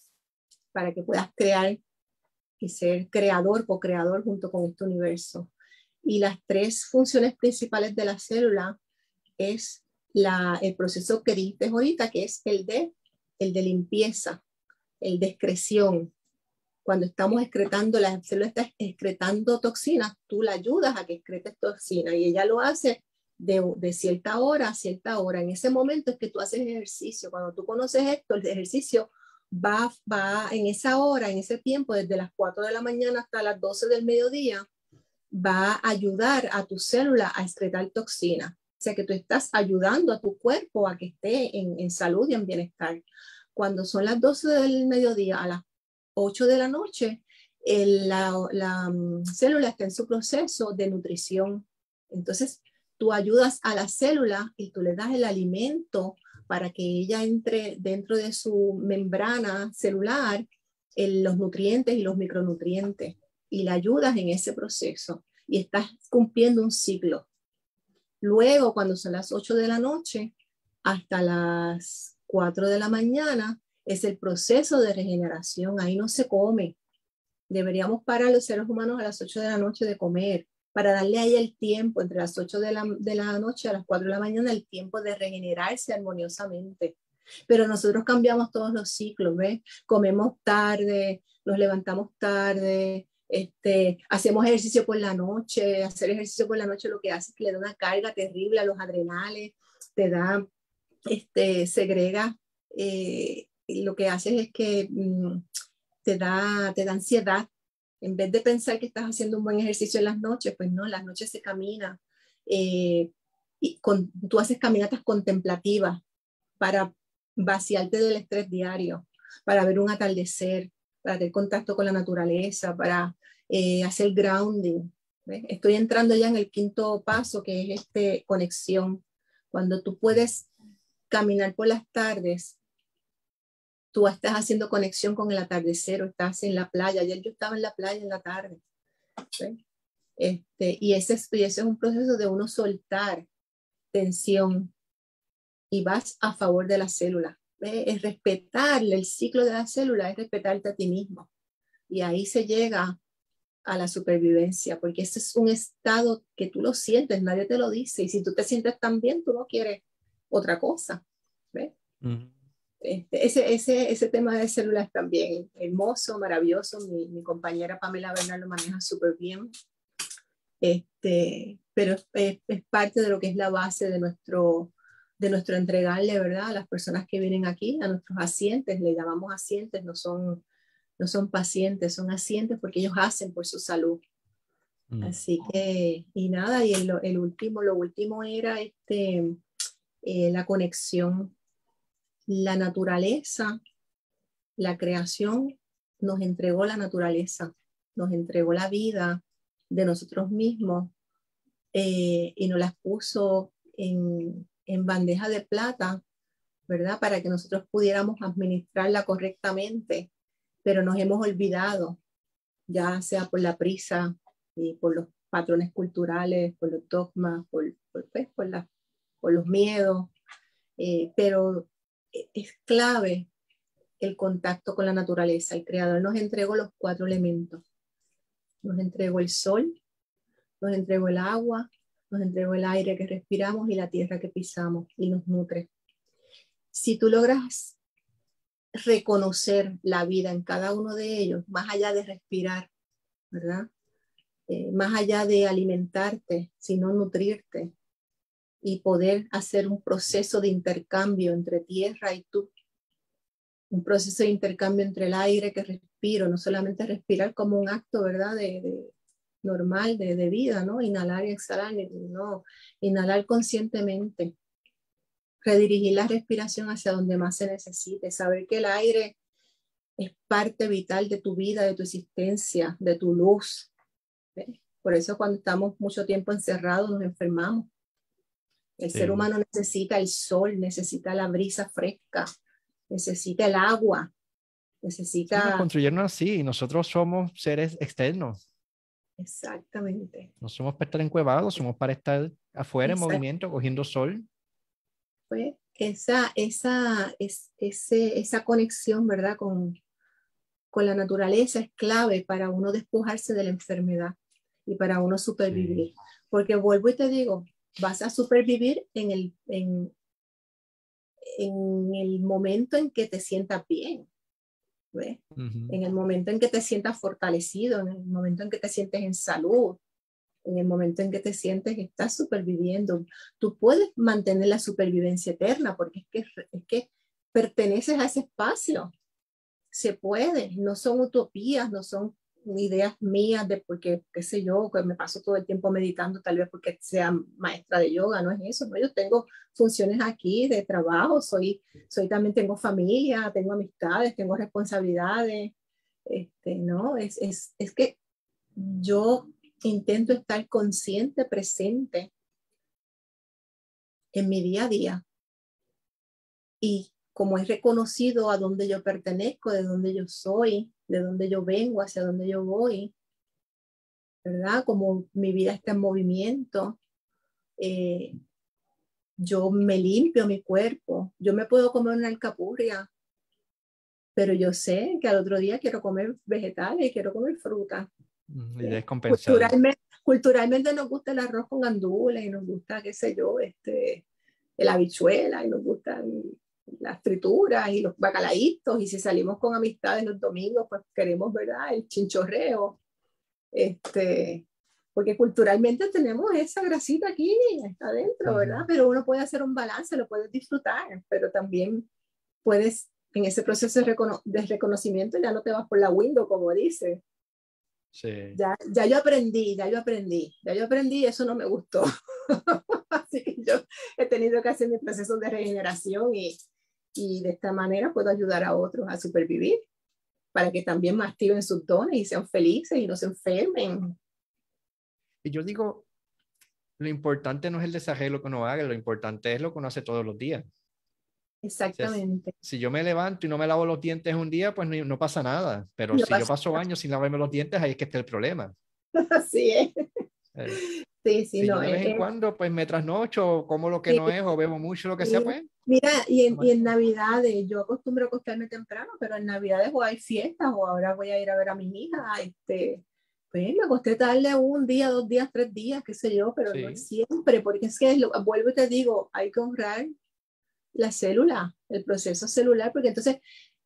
para que puedas crear y ser creador, co-creador junto con este universo. Y las tres funciones principales de la célula es la, el proceso que dices ahorita, que es el de, el de limpieza, el de excreción. Cuando estamos excretando, la célula está excretando toxinas, tú la ayudas a que excrete toxinas y ella lo hace de, de cierta hora a cierta hora. En ese momento es que tú haces ejercicio. Cuando tú conoces esto, el ejercicio va, va en esa hora, en ese tiempo, desde las cuatro de la mañana hasta las doce del mediodía, va a ayudar a tu célula a excretar toxinas. O sea que tú estás ayudando a tu cuerpo a que esté en, en salud y en bienestar. Cuando son las doce del mediodía a las ocho de la noche, el, la, la um, célula está en su proceso de nutrición. Entonces, tú ayudas a la célula y tú le das el alimento para que ella entre dentro de su membrana celular, en los nutrientes y los micronutrientes, y la ayudas en ese proceso y estás cumpliendo un ciclo. Luego, cuando son las ocho de la noche hasta las cuatro de la mañana, es el proceso de regeneración. Ahí no se come. Deberíamos parar los seres humanos a las ocho de la noche de comer para darle ahí el tiempo entre las ocho de la, de la noche a las cuatro de la mañana, el tiempo de regenerarse armoniosamente. Pero nosotros cambiamos todos los ciclos, ¿ves? Comemos tarde, nos levantamos tarde, este, hacemos ejercicio por la noche. Hacer ejercicio por la noche lo que hace es que le da una carga terrible a los adrenales, te da, este, segrega, eh, lo que hace es que mm, te da, te da ansiedad. En vez de pensar que estás haciendo un buen ejercicio en las noches, pues no, en las noches se camina. Eh, y con, tú haces caminatas contemplativas para vaciarte del estrés diario, para ver un atardecer, para tener contacto con la naturaleza, para eh, hacer grounding. ¿Ves? Estoy entrando ya en el quinto paso, que es este, conexión. Cuando tú puedes caminar por las tardes, tú estás haciendo conexión con el atardecer o estás en la playa. Ayer yo estaba en la playa en la tarde. ¿sí? Este, y, ese, y ese es un proceso de uno soltar tensión y vas a favor de la célula. ¿Ve? Es respetarle el ciclo de la célula, es respetarte a ti mismo. Y ahí se llega a la supervivencia, porque ese es un estado que tú lo sientes, nadie te lo dice. Y si tú te sientes tan bien, tú no quieres otra cosa. ¿Ves? Mm. Este, ese, ese, ese tema de células también hermoso, maravilloso. Mi, mi compañera Pamela Bernal lo maneja súper bien. Este, pero es, es, parte de lo que es la base de nuestro, de nuestro entregarle, ¿verdad? A las personas que vienen aquí, a nuestros asientes, le llamamos asientes, no son, no son pacientes, son asientes porque ellos hacen por su salud. Mm. Así que, y nada, y el, el último, lo último era este, eh, la conexión. La naturaleza, la creación nos entregó la naturaleza, nos entregó la vida de nosotros mismos eh, y nos las puso en, en bandeja de plata, ¿verdad? Para que nosotros pudiéramos administrarla correctamente, pero nos hemos olvidado, ya sea por la prisa y por los patrones culturales, por los dogmas, por, por, pues, por, la, por los miedos, eh, pero es clave el contacto con la naturaleza. El Creador nos entregó los cuatro elementos. Nos entregó el sol, nos entregó el agua, nos entregó el aire que respiramos y la tierra que pisamos y nos nutre. Si tú logras reconocer la vida en cada uno de ellos, más allá de respirar, ¿verdad? Eh, más allá de alimentarte, sino nutrirte y poder hacer un proceso de intercambio entre tierra y tú, un proceso de intercambio entre el aire que respiro, no solamente respirar como un acto, ¿verdad? De, de normal, de, de vida, ¿no? Inhalar y exhalar, no, inhalar conscientemente, redirigir la respiración hacia donde más se necesite, saber que el aire es parte vital de tu vida, de tu existencia, de tu luz. ¿Ves? Por eso cuando estamos mucho tiempo encerrados nos enfermamos. El sí. ser humano necesita el sol, necesita la brisa fresca, necesita el agua, necesita... Sí, nos construyeron así, nosotros somos seres externos. Exactamente. No somos para estar encuevados, somos para estar afuera en movimiento, cogiendo sol. Pues esa, esa, es, ese, esa conexión, ¿verdad? Con, con la naturaleza es clave para uno despojarse de la enfermedad y para uno supervivir. Sí. Porque vuelvo y te digo, vas a supervivir en el, en, en el momento en que te sientas bien. ¿Ves? Uh-huh. En el momento en que te sientas fortalecido, en el momento en que te sientes en salud, en el momento en que te sientes que estás superviviendo. Tú puedes mantener la supervivencia eterna porque es que, es que perteneces a ese espacio. Se puede, no son utopías, no son ideas mías de porque, qué sé yo, que me paso todo el tiempo meditando, tal vez porque sea maestra de yoga, no es eso, ¿no? Yo tengo funciones aquí de trabajo, soy, soy también tengo familia, tengo amistades, tengo responsabilidades, este, ¿no? Es, es, es que yo intento estar consciente, presente en mi día a día y como he reconocido a dónde yo pertenezco, de dónde yo soy, de dónde yo vengo, hacia dónde yo voy, ¿verdad? Como mi vida está en movimiento, eh, yo me limpio mi cuerpo, yo me puedo comer una alcapurria, pero yo sé que al otro día quiero comer vegetales, quiero comer fruta. Y descompensar. Culturalmente, culturalmente nos gusta el arroz con gandules y nos gusta, qué sé yo, este, la habichuela y nos gustan las frituras y los bacalaitos, y si salimos con amistades los domingos, pues queremos, ¿verdad? El chinchorreo, este, porque culturalmente tenemos esa grasita aquí, está adentro, uh-huh. ¿verdad? Pero uno puede hacer un balance, lo puedes disfrutar, pero también puedes, en ese proceso de, recono- de reconocimiento, ya no te vas por la window, como dice. Sí. Ya, ya yo aprendí, ya yo aprendí, ya yo aprendí y eso no me gustó. Así que yo he tenido que hacer mi proceso de regeneración y, y de esta manera puedo ayudar a otros a supervivir para que también activen sus dones y sean felices y no se enfermen. Y yo digo, lo importante no es el desarrollo lo que uno haga, lo importante es lo que uno hace todos los días. Exactamente. O sea, si yo me levanto y no me lavo los dientes un día, pues no, no pasa nada. Pero no si pasa yo paso nada. años sin lavarme los dientes, ahí es que está el problema. Así es. Eh, Sí, sí, si yo no, de es, vez en es- cuando pues me trasnocho, o como lo que sí, no es, o bebo mucho, lo que sea, sí. pues, Mira, y lo en, y en manejo. Navidades, yo acostumbro acostarme temprano, pero en Navidades o hay fiestas, o ahora voy a ir a ver a mi hija, este, pues me acosté tarde un día, dos días, tres días, qué sé yo, pero no es Sí, siempre, porque es que, lo- vuelvo y te digo, hay que honrar la célula, el proceso celular, porque entonces,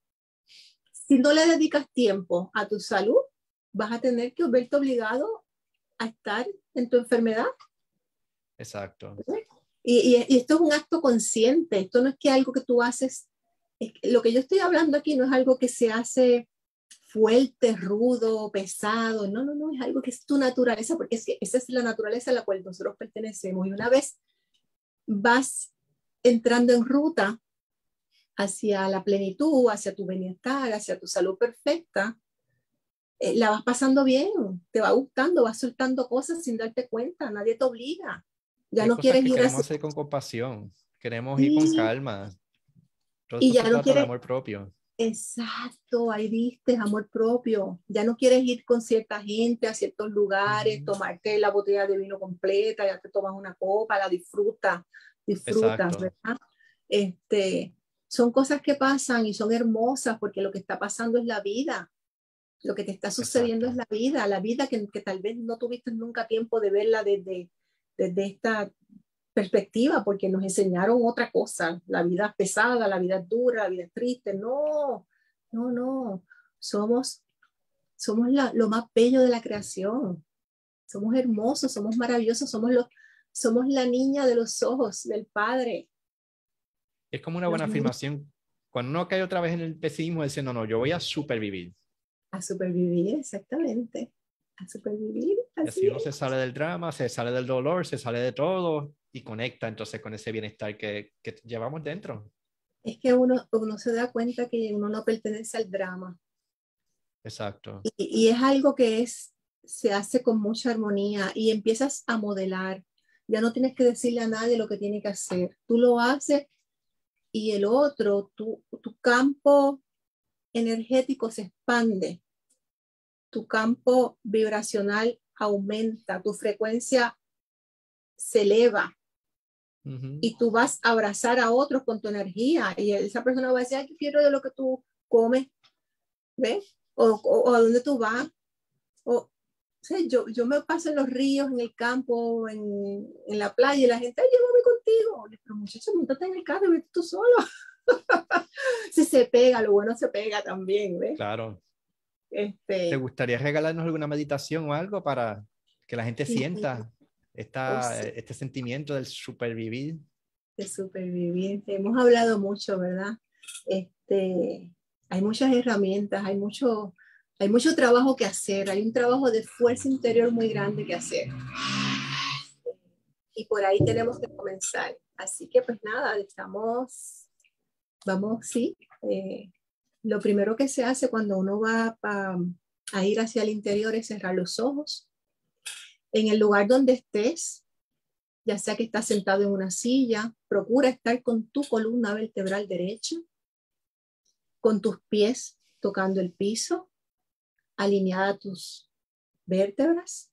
si no le dedicas tiempo a tu salud, vas a tener que verte obligado a estar en tu enfermedad. exacto. Y, y, y esto es un acto consciente, esto no es que algo que tú haces, es que lo que yo estoy hablando aquí no es algo que se hace fuerte, rudo, pesado, no, no, no, es algo que es tu naturaleza, porque es que esa es la naturaleza a la cual nosotros pertenecemos. Y una vez vas entrando en ruta hacia la plenitud, hacia tu bienestar, hacia tu salud perfecta, eh, la vas pasando bien, te va gustando, vas soltando cosas sin darte cuenta, nadie te obliga. Y Ya hay no cosas quieres que ir queremos hacia... hacer con compasión, queremos ir con Sí, calma. Todo y esto se ya no trata de quieres... amor propio. Exacto, ahí viste, amor propio. Ya no quieres ir con cierta gente a ciertos lugares, Ujú. tomarte la botella de vino completa, ya te tomas una copa, la disfrutas, disfrutas, Exacto, ¿verdad? Este, son cosas que pasan y son hermosas porque lo que está pasando es la vida. Lo que te está sucediendo es exacto, la vida, la vida que, que tal vez no tuviste nunca tiempo de verla desde, desde esta perspectiva, porque nos enseñaron otra cosa. La vida es pesada, la vida es dura, la vida es triste. No, no, no. Somos, somos la, lo más bello de la creación. Somos hermosos, somos maravillosos, somos, los, somos la niña de los ojos del Padre. es como una Los buena niños afirmación. Cuando uno cae otra vez en el pesimismo, dice, no, no, yo voy a supervivir. a supervivir, exactamente. A supervivir, Y así así uno se es. sale del drama, se sale del dolor, se sale de todo y conecta entonces con ese bienestar que, que llevamos dentro. Es que uno, uno se da cuenta que uno no pertenece al drama. Exacto, Y, y es algo que es, se hace con mucha armonía y empiezas a modelar. Ya no tienes que decirle a nadie lo que tiene que hacer. Tú lo haces y el otro, tu, tu campo energético se expande, tu campo vibracional aumenta, tu frecuencia se eleva ujú, y tú vas a abrazar a otros con tu energía y esa persona va a decir, ay, quiero de lo que tú comes, ¿ves? O, o, o a dónde tú vas. O, sea, yo, yo me paso en los ríos, en el campo, en, en la playa, y la gente, ay, llévame contigo. Pero muchacho, montate en el carro y vete tú solo. Si se pega, lo bueno se pega también, ¿ves? claro. ¿Te Este, gustaría regalarnos alguna meditación o algo para que la gente sí, sienta oh, esta, sí, este sentimiento del supervivir? de supervivir. Hemos hablado mucho, ¿verdad? Este, hay muchas herramientas, hay mucho, hay mucho trabajo que hacer, hay un trabajo de fuerza interior muy grande que hacer. Y por ahí tenemos que comenzar. Así que pues nada, estamos, vamos, sí. Eh, lo primero que se hace cuando uno va pa, a ir hacia el interior es cerrar los ojos. En el lugar donde estés, ya sea que estás sentado en una silla, procura estar con tu columna vertebral derecha, con tus pies tocando el piso, alineada tus vértebras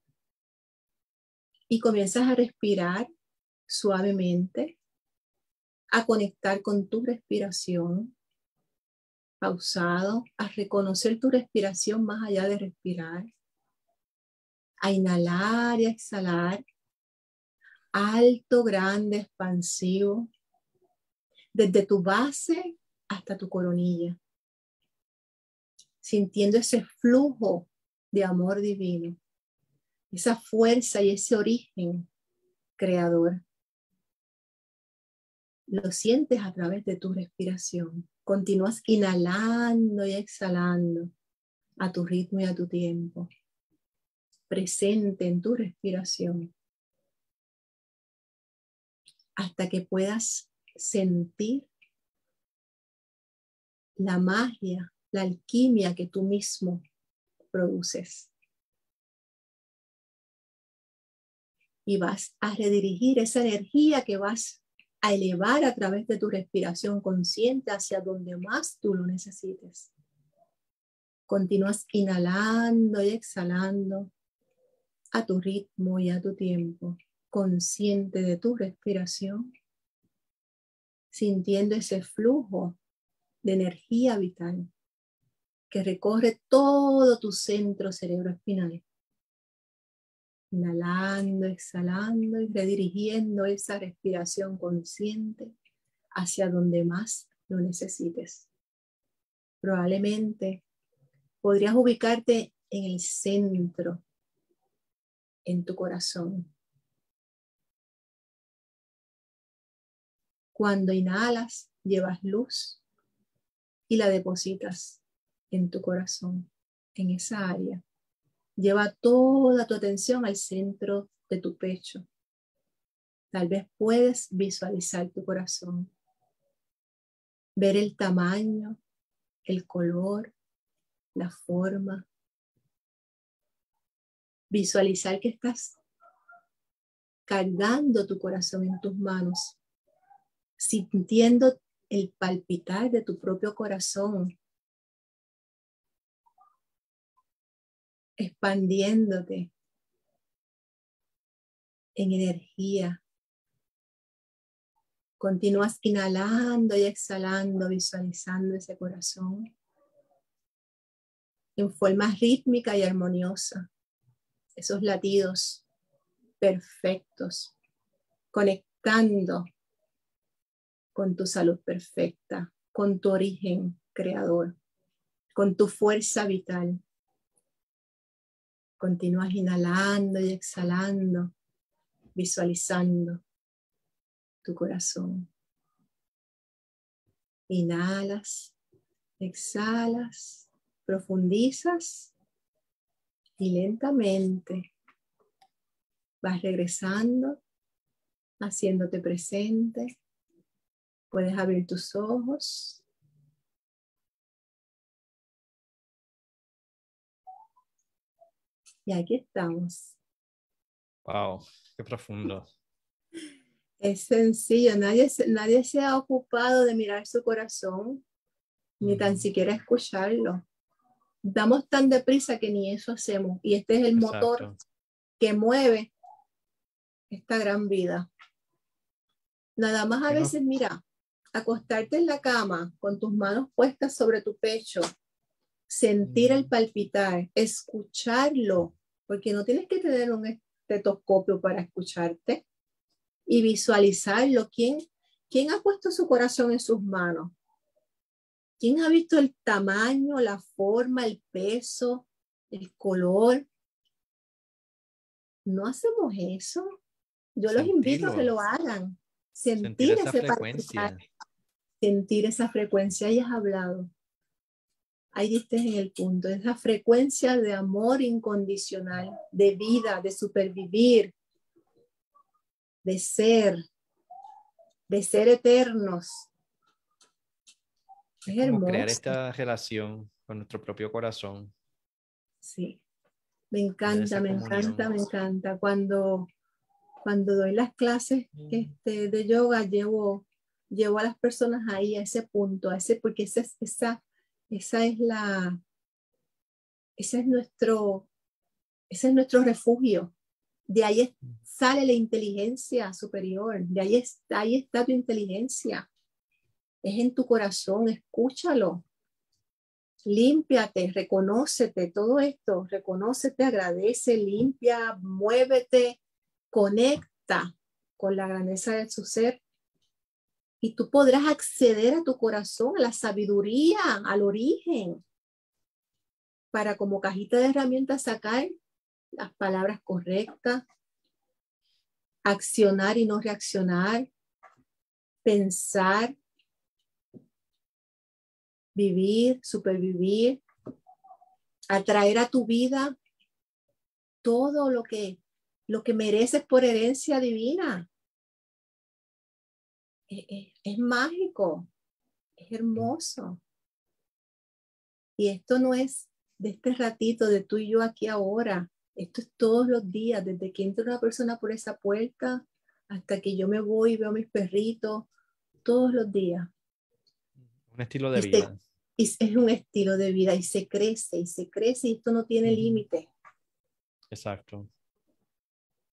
y comienzas a respirar suavemente, a conectar con tu respiración, pausado, a reconocer tu respiración más allá de respirar, a inhalar y a exhalar, alto, grande, expansivo, desde tu base hasta tu coronilla, sintiendo ese flujo de amor divino, esa fuerza y ese origen creador. Lo sientes a través de tu respiración. Continúas inhalando y exhalando a tu ritmo y a tu tiempo, presente en tu respiración, hasta que puedas sentir la magia, la alquimia que tú mismo produces. Y vas a redirigir esa energía que vas a elevar a través de tu respiración consciente hacia donde más tú lo necesites. Continúas inhalando y exhalando a tu ritmo y a tu tiempo, consciente de tu respiración, sintiendo ese flujo de energía vital que recorre todo tu centro cerebroespinal. Inhalando, exhalando y redirigiendo esa respiración consciente hacia donde más lo necesites. Probablemente podrías ubicarte en el centro, en tu corazón. Cuando inhalas, llevas luz y la depositas en tu corazón, en esa área. Lleva toda tu atención al centro de tu pecho. Tal vez puedes visualizar tu corazón, ver el tamaño, el color, la forma. Visualizar que estás cargando tu corazón en tus manos, sintiendo el palpitar de tu propio corazón, expandiéndote en energía. Continúas inhalando y exhalando, visualizando ese corazón en forma rítmica y armoniosa. Esos latidos perfectos, conectando con tu salud perfecta, con tu origen creador, con tu fuerza vital. Continúas inhalando y exhalando, visualizando tu corazón. Inhalas, exhalas, profundizas y lentamente vas regresando, haciéndote presente. Puedes abrir tus ojos. Y aquí estamos. Wow, qué profundo. Es sencillo, nadie, nadie se ha ocupado de mirar su corazón, ni mm. tan siquiera escucharlo. Damos tan deprisa que ni eso hacemos. Y este es el Exacto. motor que mueve esta gran vida. Nada más a veces, mira, acostarte en la cama con tus manos puestas sobre tu pecho, sentir el palpitar, escucharlo, porque no tienes que tener un estetoscopio para escucharte, y visualizarlo. ¿Quién, quién ha puesto su corazón en sus manos? ¿Quién ha visto el tamaño, la forma, el peso, el color? ¿No hacemos eso? Yo Sentirlo. los invito a que lo hagan. Sentir, sentir esa ese frecuencia. palpitar, sentir esa frecuencia. Ahí has hablado. Ahí diste en el punto. Esa frecuencia de amor incondicional, de vida, de supervivir, de ser, de ser eternos. Es Como hermoso. crear esta relación con nuestro propio corazón. Sí, me encanta, me encanta, me encanta. Cuando, cuando doy las clases este, de yoga, llevo, llevo a las personas ahí a ese punto, a ese, porque esa es, esa, esa es la, ese es nuestro, ese es nuestro refugio. De ahí es, sale la inteligencia superior, de ahí está, ahí está tu inteligencia. Es en tu corazón, escúchalo. Límpiate, reconócete, todo esto, reconócete, agradece, limpia, muévete, conecta con la grandeza de su ser y tú podrás acceder a tu corazón, a la sabiduría, al origen, para como cajita de herramientas sacar las palabras correctas, accionar y no reaccionar, pensar, vivir, supervivir, atraer a tu vida todo lo que, lo que mereces por herencia divina. Es, es, es mágico, es hermoso. Y esto no es de este ratito de tú y yo aquí ahora. Esto es todos los días, desde que entra una persona por esa puerta hasta que yo me voy y veo a mis perritos, todos los días. Un estilo de y vida. Se, y es un estilo de vida y se crece y se crece y esto no tiene Uh-huh. límite. Exacto.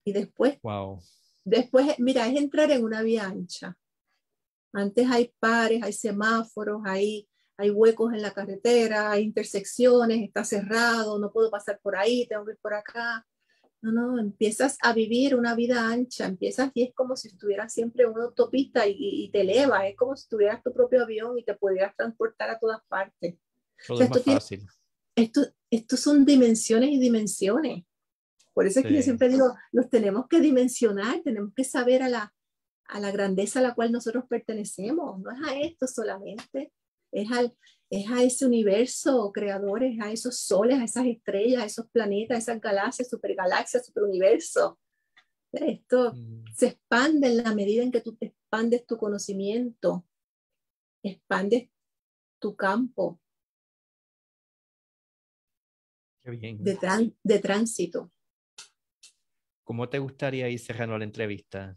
Y después, Wow. después, mira, es entrar en una vía ancha. Antes hay pares, hay semáforos, hay, hay huecos en la carretera, hay intersecciones, está cerrado, no puedo pasar por ahí, tengo que ir por acá. No, no, empiezas a vivir una vida ancha, empiezas y es como si estuvieras siempre en una autopista y, y te elevas, es como si tuvieras tu propio avión y te pudieras transportar a todas partes. O Todo sea, es esto, más tiene, fácil. esto, esto son dimensiones y dimensiones. Por eso es que yo Sí. siempre digo, los tenemos que dimensionar, tenemos que saber a la, a la grandeza a la cual nosotros pertenecemos. No es a esto solamente, es, al, es a ese universo creador, es a esos soles, a esas estrellas, a esos planetas, a esas galaxias, supergalaxias, superuniverso. Esto Mm, se expande en la medida en que tú te expandes tu conocimiento, expandes tu campo qué bien. de, tran, de tránsito. ¿Cómo te gustaría ir cerrando la entrevista?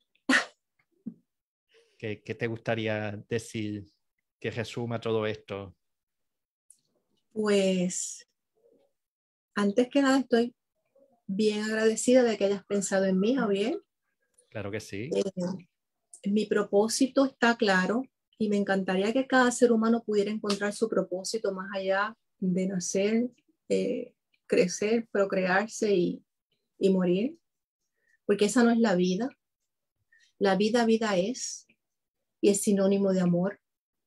¿Qué, qué te gustaría decir que resuma todo esto? Pues antes que nada estoy bien agradecida de que hayas pensado en mí, Javier. Claro que sí. Eh, mi propósito está claro y me encantaría que cada ser humano pudiera encontrar su propósito más allá de nacer, eh, crecer, procrearse y, y morir, porque esa no es la vida. La vida, vida es y es sinónimo de amor.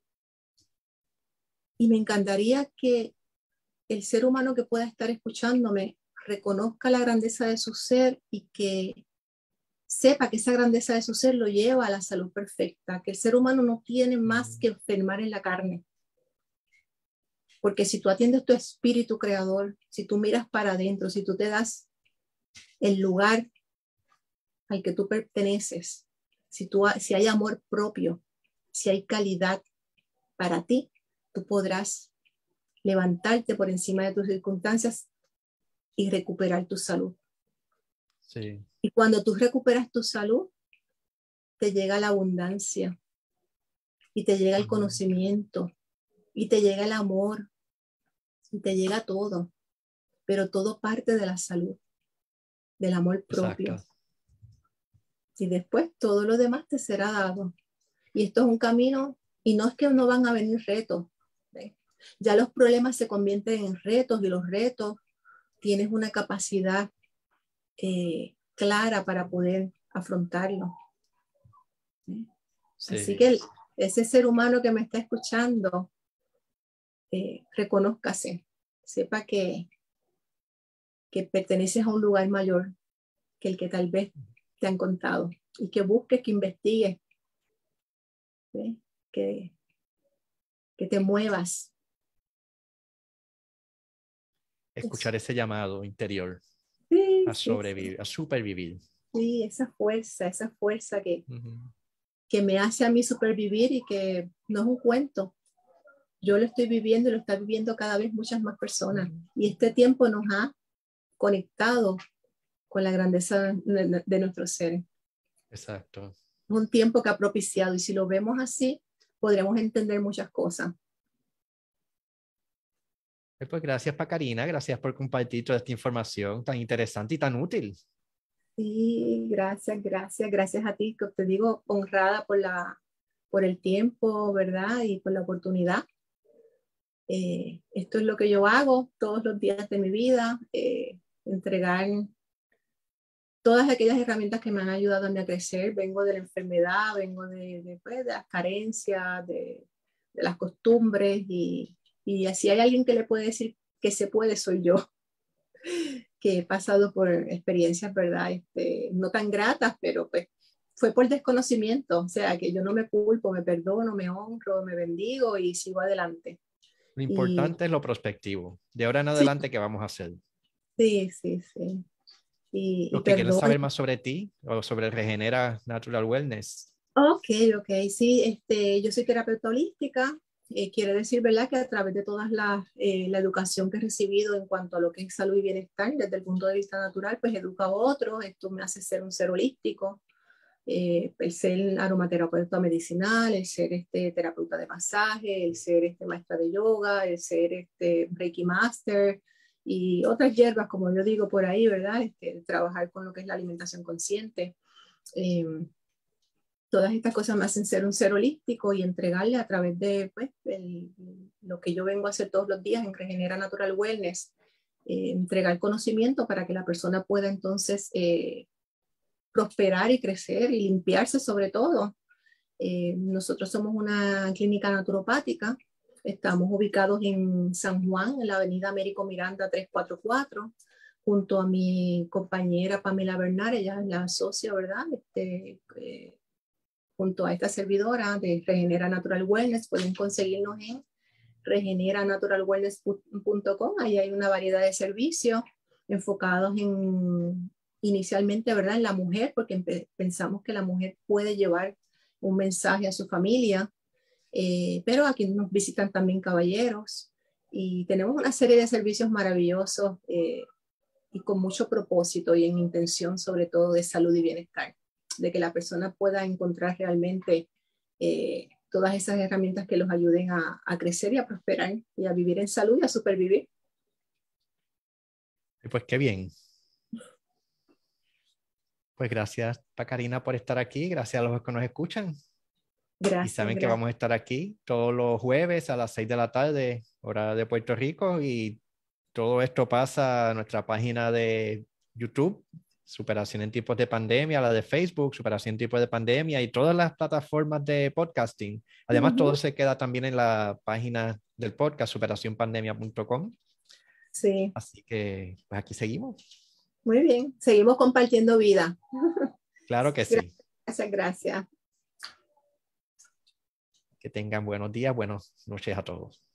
Y me encantaría que el ser humano que pueda estar escuchándome reconozca la grandeza de su ser y que sepa que esa grandeza de su ser lo lleva a la salud perfecta, que el ser humano no tiene más Mm, que enfermar en la carne. Porque si tú atiendes tu espíritu creador, si tú miras para adentro, si tú te das el lugar al que tú perteneces, si, tú, si hay amor propio, si hay calidad para ti, tú podrás levantarte por encima de tus circunstancias y recuperar tu salud. sí. Y cuando tú recuperas tu salud, te llega la abundancia y te llega el Mm, conocimiento y te llega el amor y te llega todo, pero todo parte de la salud, del amor propio. exacto. Y después todo lo demás te será dado. Y esto es un camino, y no es que no van a venir retos. ¿Ves? Ya los problemas se convierten en retos y los retos tienes una capacidad eh, clara para poder afrontarlo. ¿Ves? Así Sí. que el, ese ser humano que me está escuchando, eh, reconózcase, sepa que, que perteneces a un lugar mayor que el que tal vez te han contado y que busques, que investigues, ¿ves? Que, que te muevas. Eso. Escuchar ese llamado interior Sí, a sí, sí, sobrevivir, a supervivir. sí, esa fuerza, esa fuerza que, Ujú. que me hace a mí supervivir y que no es un cuento. Yo lo estoy viviendo y lo están viviendo cada vez muchas más personas. Ujú. Y este tiempo nos ha conectado con la grandeza de, de nuestros seres. Exacto. Es un tiempo que ha propiciado y si lo vemos así, podremos entender muchas cosas. Eh, Pues gracias, Pacarina. Gracias por compartir toda esta información tan interesante y tan útil. Sí, gracias, gracias, gracias a ti, que te digo honrada por, la, por el tiempo, ¿verdad? Y por la oportunidad. Eh, esto es lo que yo hago todos los días de mi vida, eh, entregar todas aquellas herramientas que me han ayudado a mí a crecer. Vengo de la enfermedad, vengo de, de, pues, de las carencias, de, de las costumbres y, y así hay alguien que le puede decir que se puede, soy yo, que he pasado por experiencias, ¿verdad? Este, no tan gratas, pero pues fue por desconocimiento, o sea, que yo no me culpo, me perdono, me honro, me bendigo y sigo adelante. Lo Y importante es lo prospectivo. De ahora en sí, adelante, ¿qué vamos a hacer? sí, sí, sí. Y, y Los que quieren perdón. saber más sobre ti o sobre Regenera Natural Wellness. Ok, ok, sí, este, yo soy terapeuta holística, eh, quiere decir, ¿verdad?, que a través de toda la, eh, la educación que he recibido en cuanto a lo que es salud y bienestar desde el punto de vista natural, pues educa a otros, esto me hace ser un ser holístico, eh, el ser aromaterapeuta medicinal, el ser este, terapeuta de masaje, el ser este, maestra de yoga, el ser este, Reiki Master, y otras hierbas, como yo digo por ahí, ¿verdad? Este, trabajar con lo que es la alimentación consciente. Eh, todas estas cosas me hacen ser un ser holístico y entregarle a través de pues, el, lo que yo vengo a hacer todos los días en Regenera Natural Wellness, eh, entregar conocimiento para que la persona pueda entonces eh, prosperar y crecer y limpiarse sobre todo. Eh, nosotros somos una clínica naturopática, estamos ubicados en San Juan, en la avenida Américo Miranda trescientos cuarenta y cuatro, junto a mi compañera Pamela Bernal, ella es la socia, ¿verdad? Este, eh, junto a esta servidora de Regenera Natural Wellness, pueden conseguirnos en regenera natural wellness punto com. Ahí hay una variedad de servicios enfocados en, inicialmente, ¿verdad?, en la mujer, porque pensamos que la mujer puede llevar un mensaje a su familia, eh, pero aquí nos visitan también caballeros y tenemos una serie de servicios maravillosos eh, y con mucho propósito y en intención sobre todo de salud y bienestar, de que la persona pueda encontrar realmente eh, todas esas herramientas que los ayuden a, a crecer y a prosperar y a vivir en salud y a supervivir. Pues qué bien. Pues gracias, Karina, por estar aquí. Gracias a los que nos escuchan. Gracias. Y saben gracias. que vamos a estar aquí todos los jueves a las seis de la tarde, hora de Puerto Rico. Y todo esto pasa a nuestra página de YouTube, Superación en Tiempos de Pandemia, la de Facebook, Superación en Tiempos de Pandemia, y todas las plataformas de podcasting. Además, uh-huh. todo se queda también en la página del podcast, superación pandemia punto com. Sí. Así que, pues aquí seguimos. Muy bien, seguimos compartiendo vida. Claro que sí. Gracias, gracias. Que tengan buenos días, buenas noches a todos.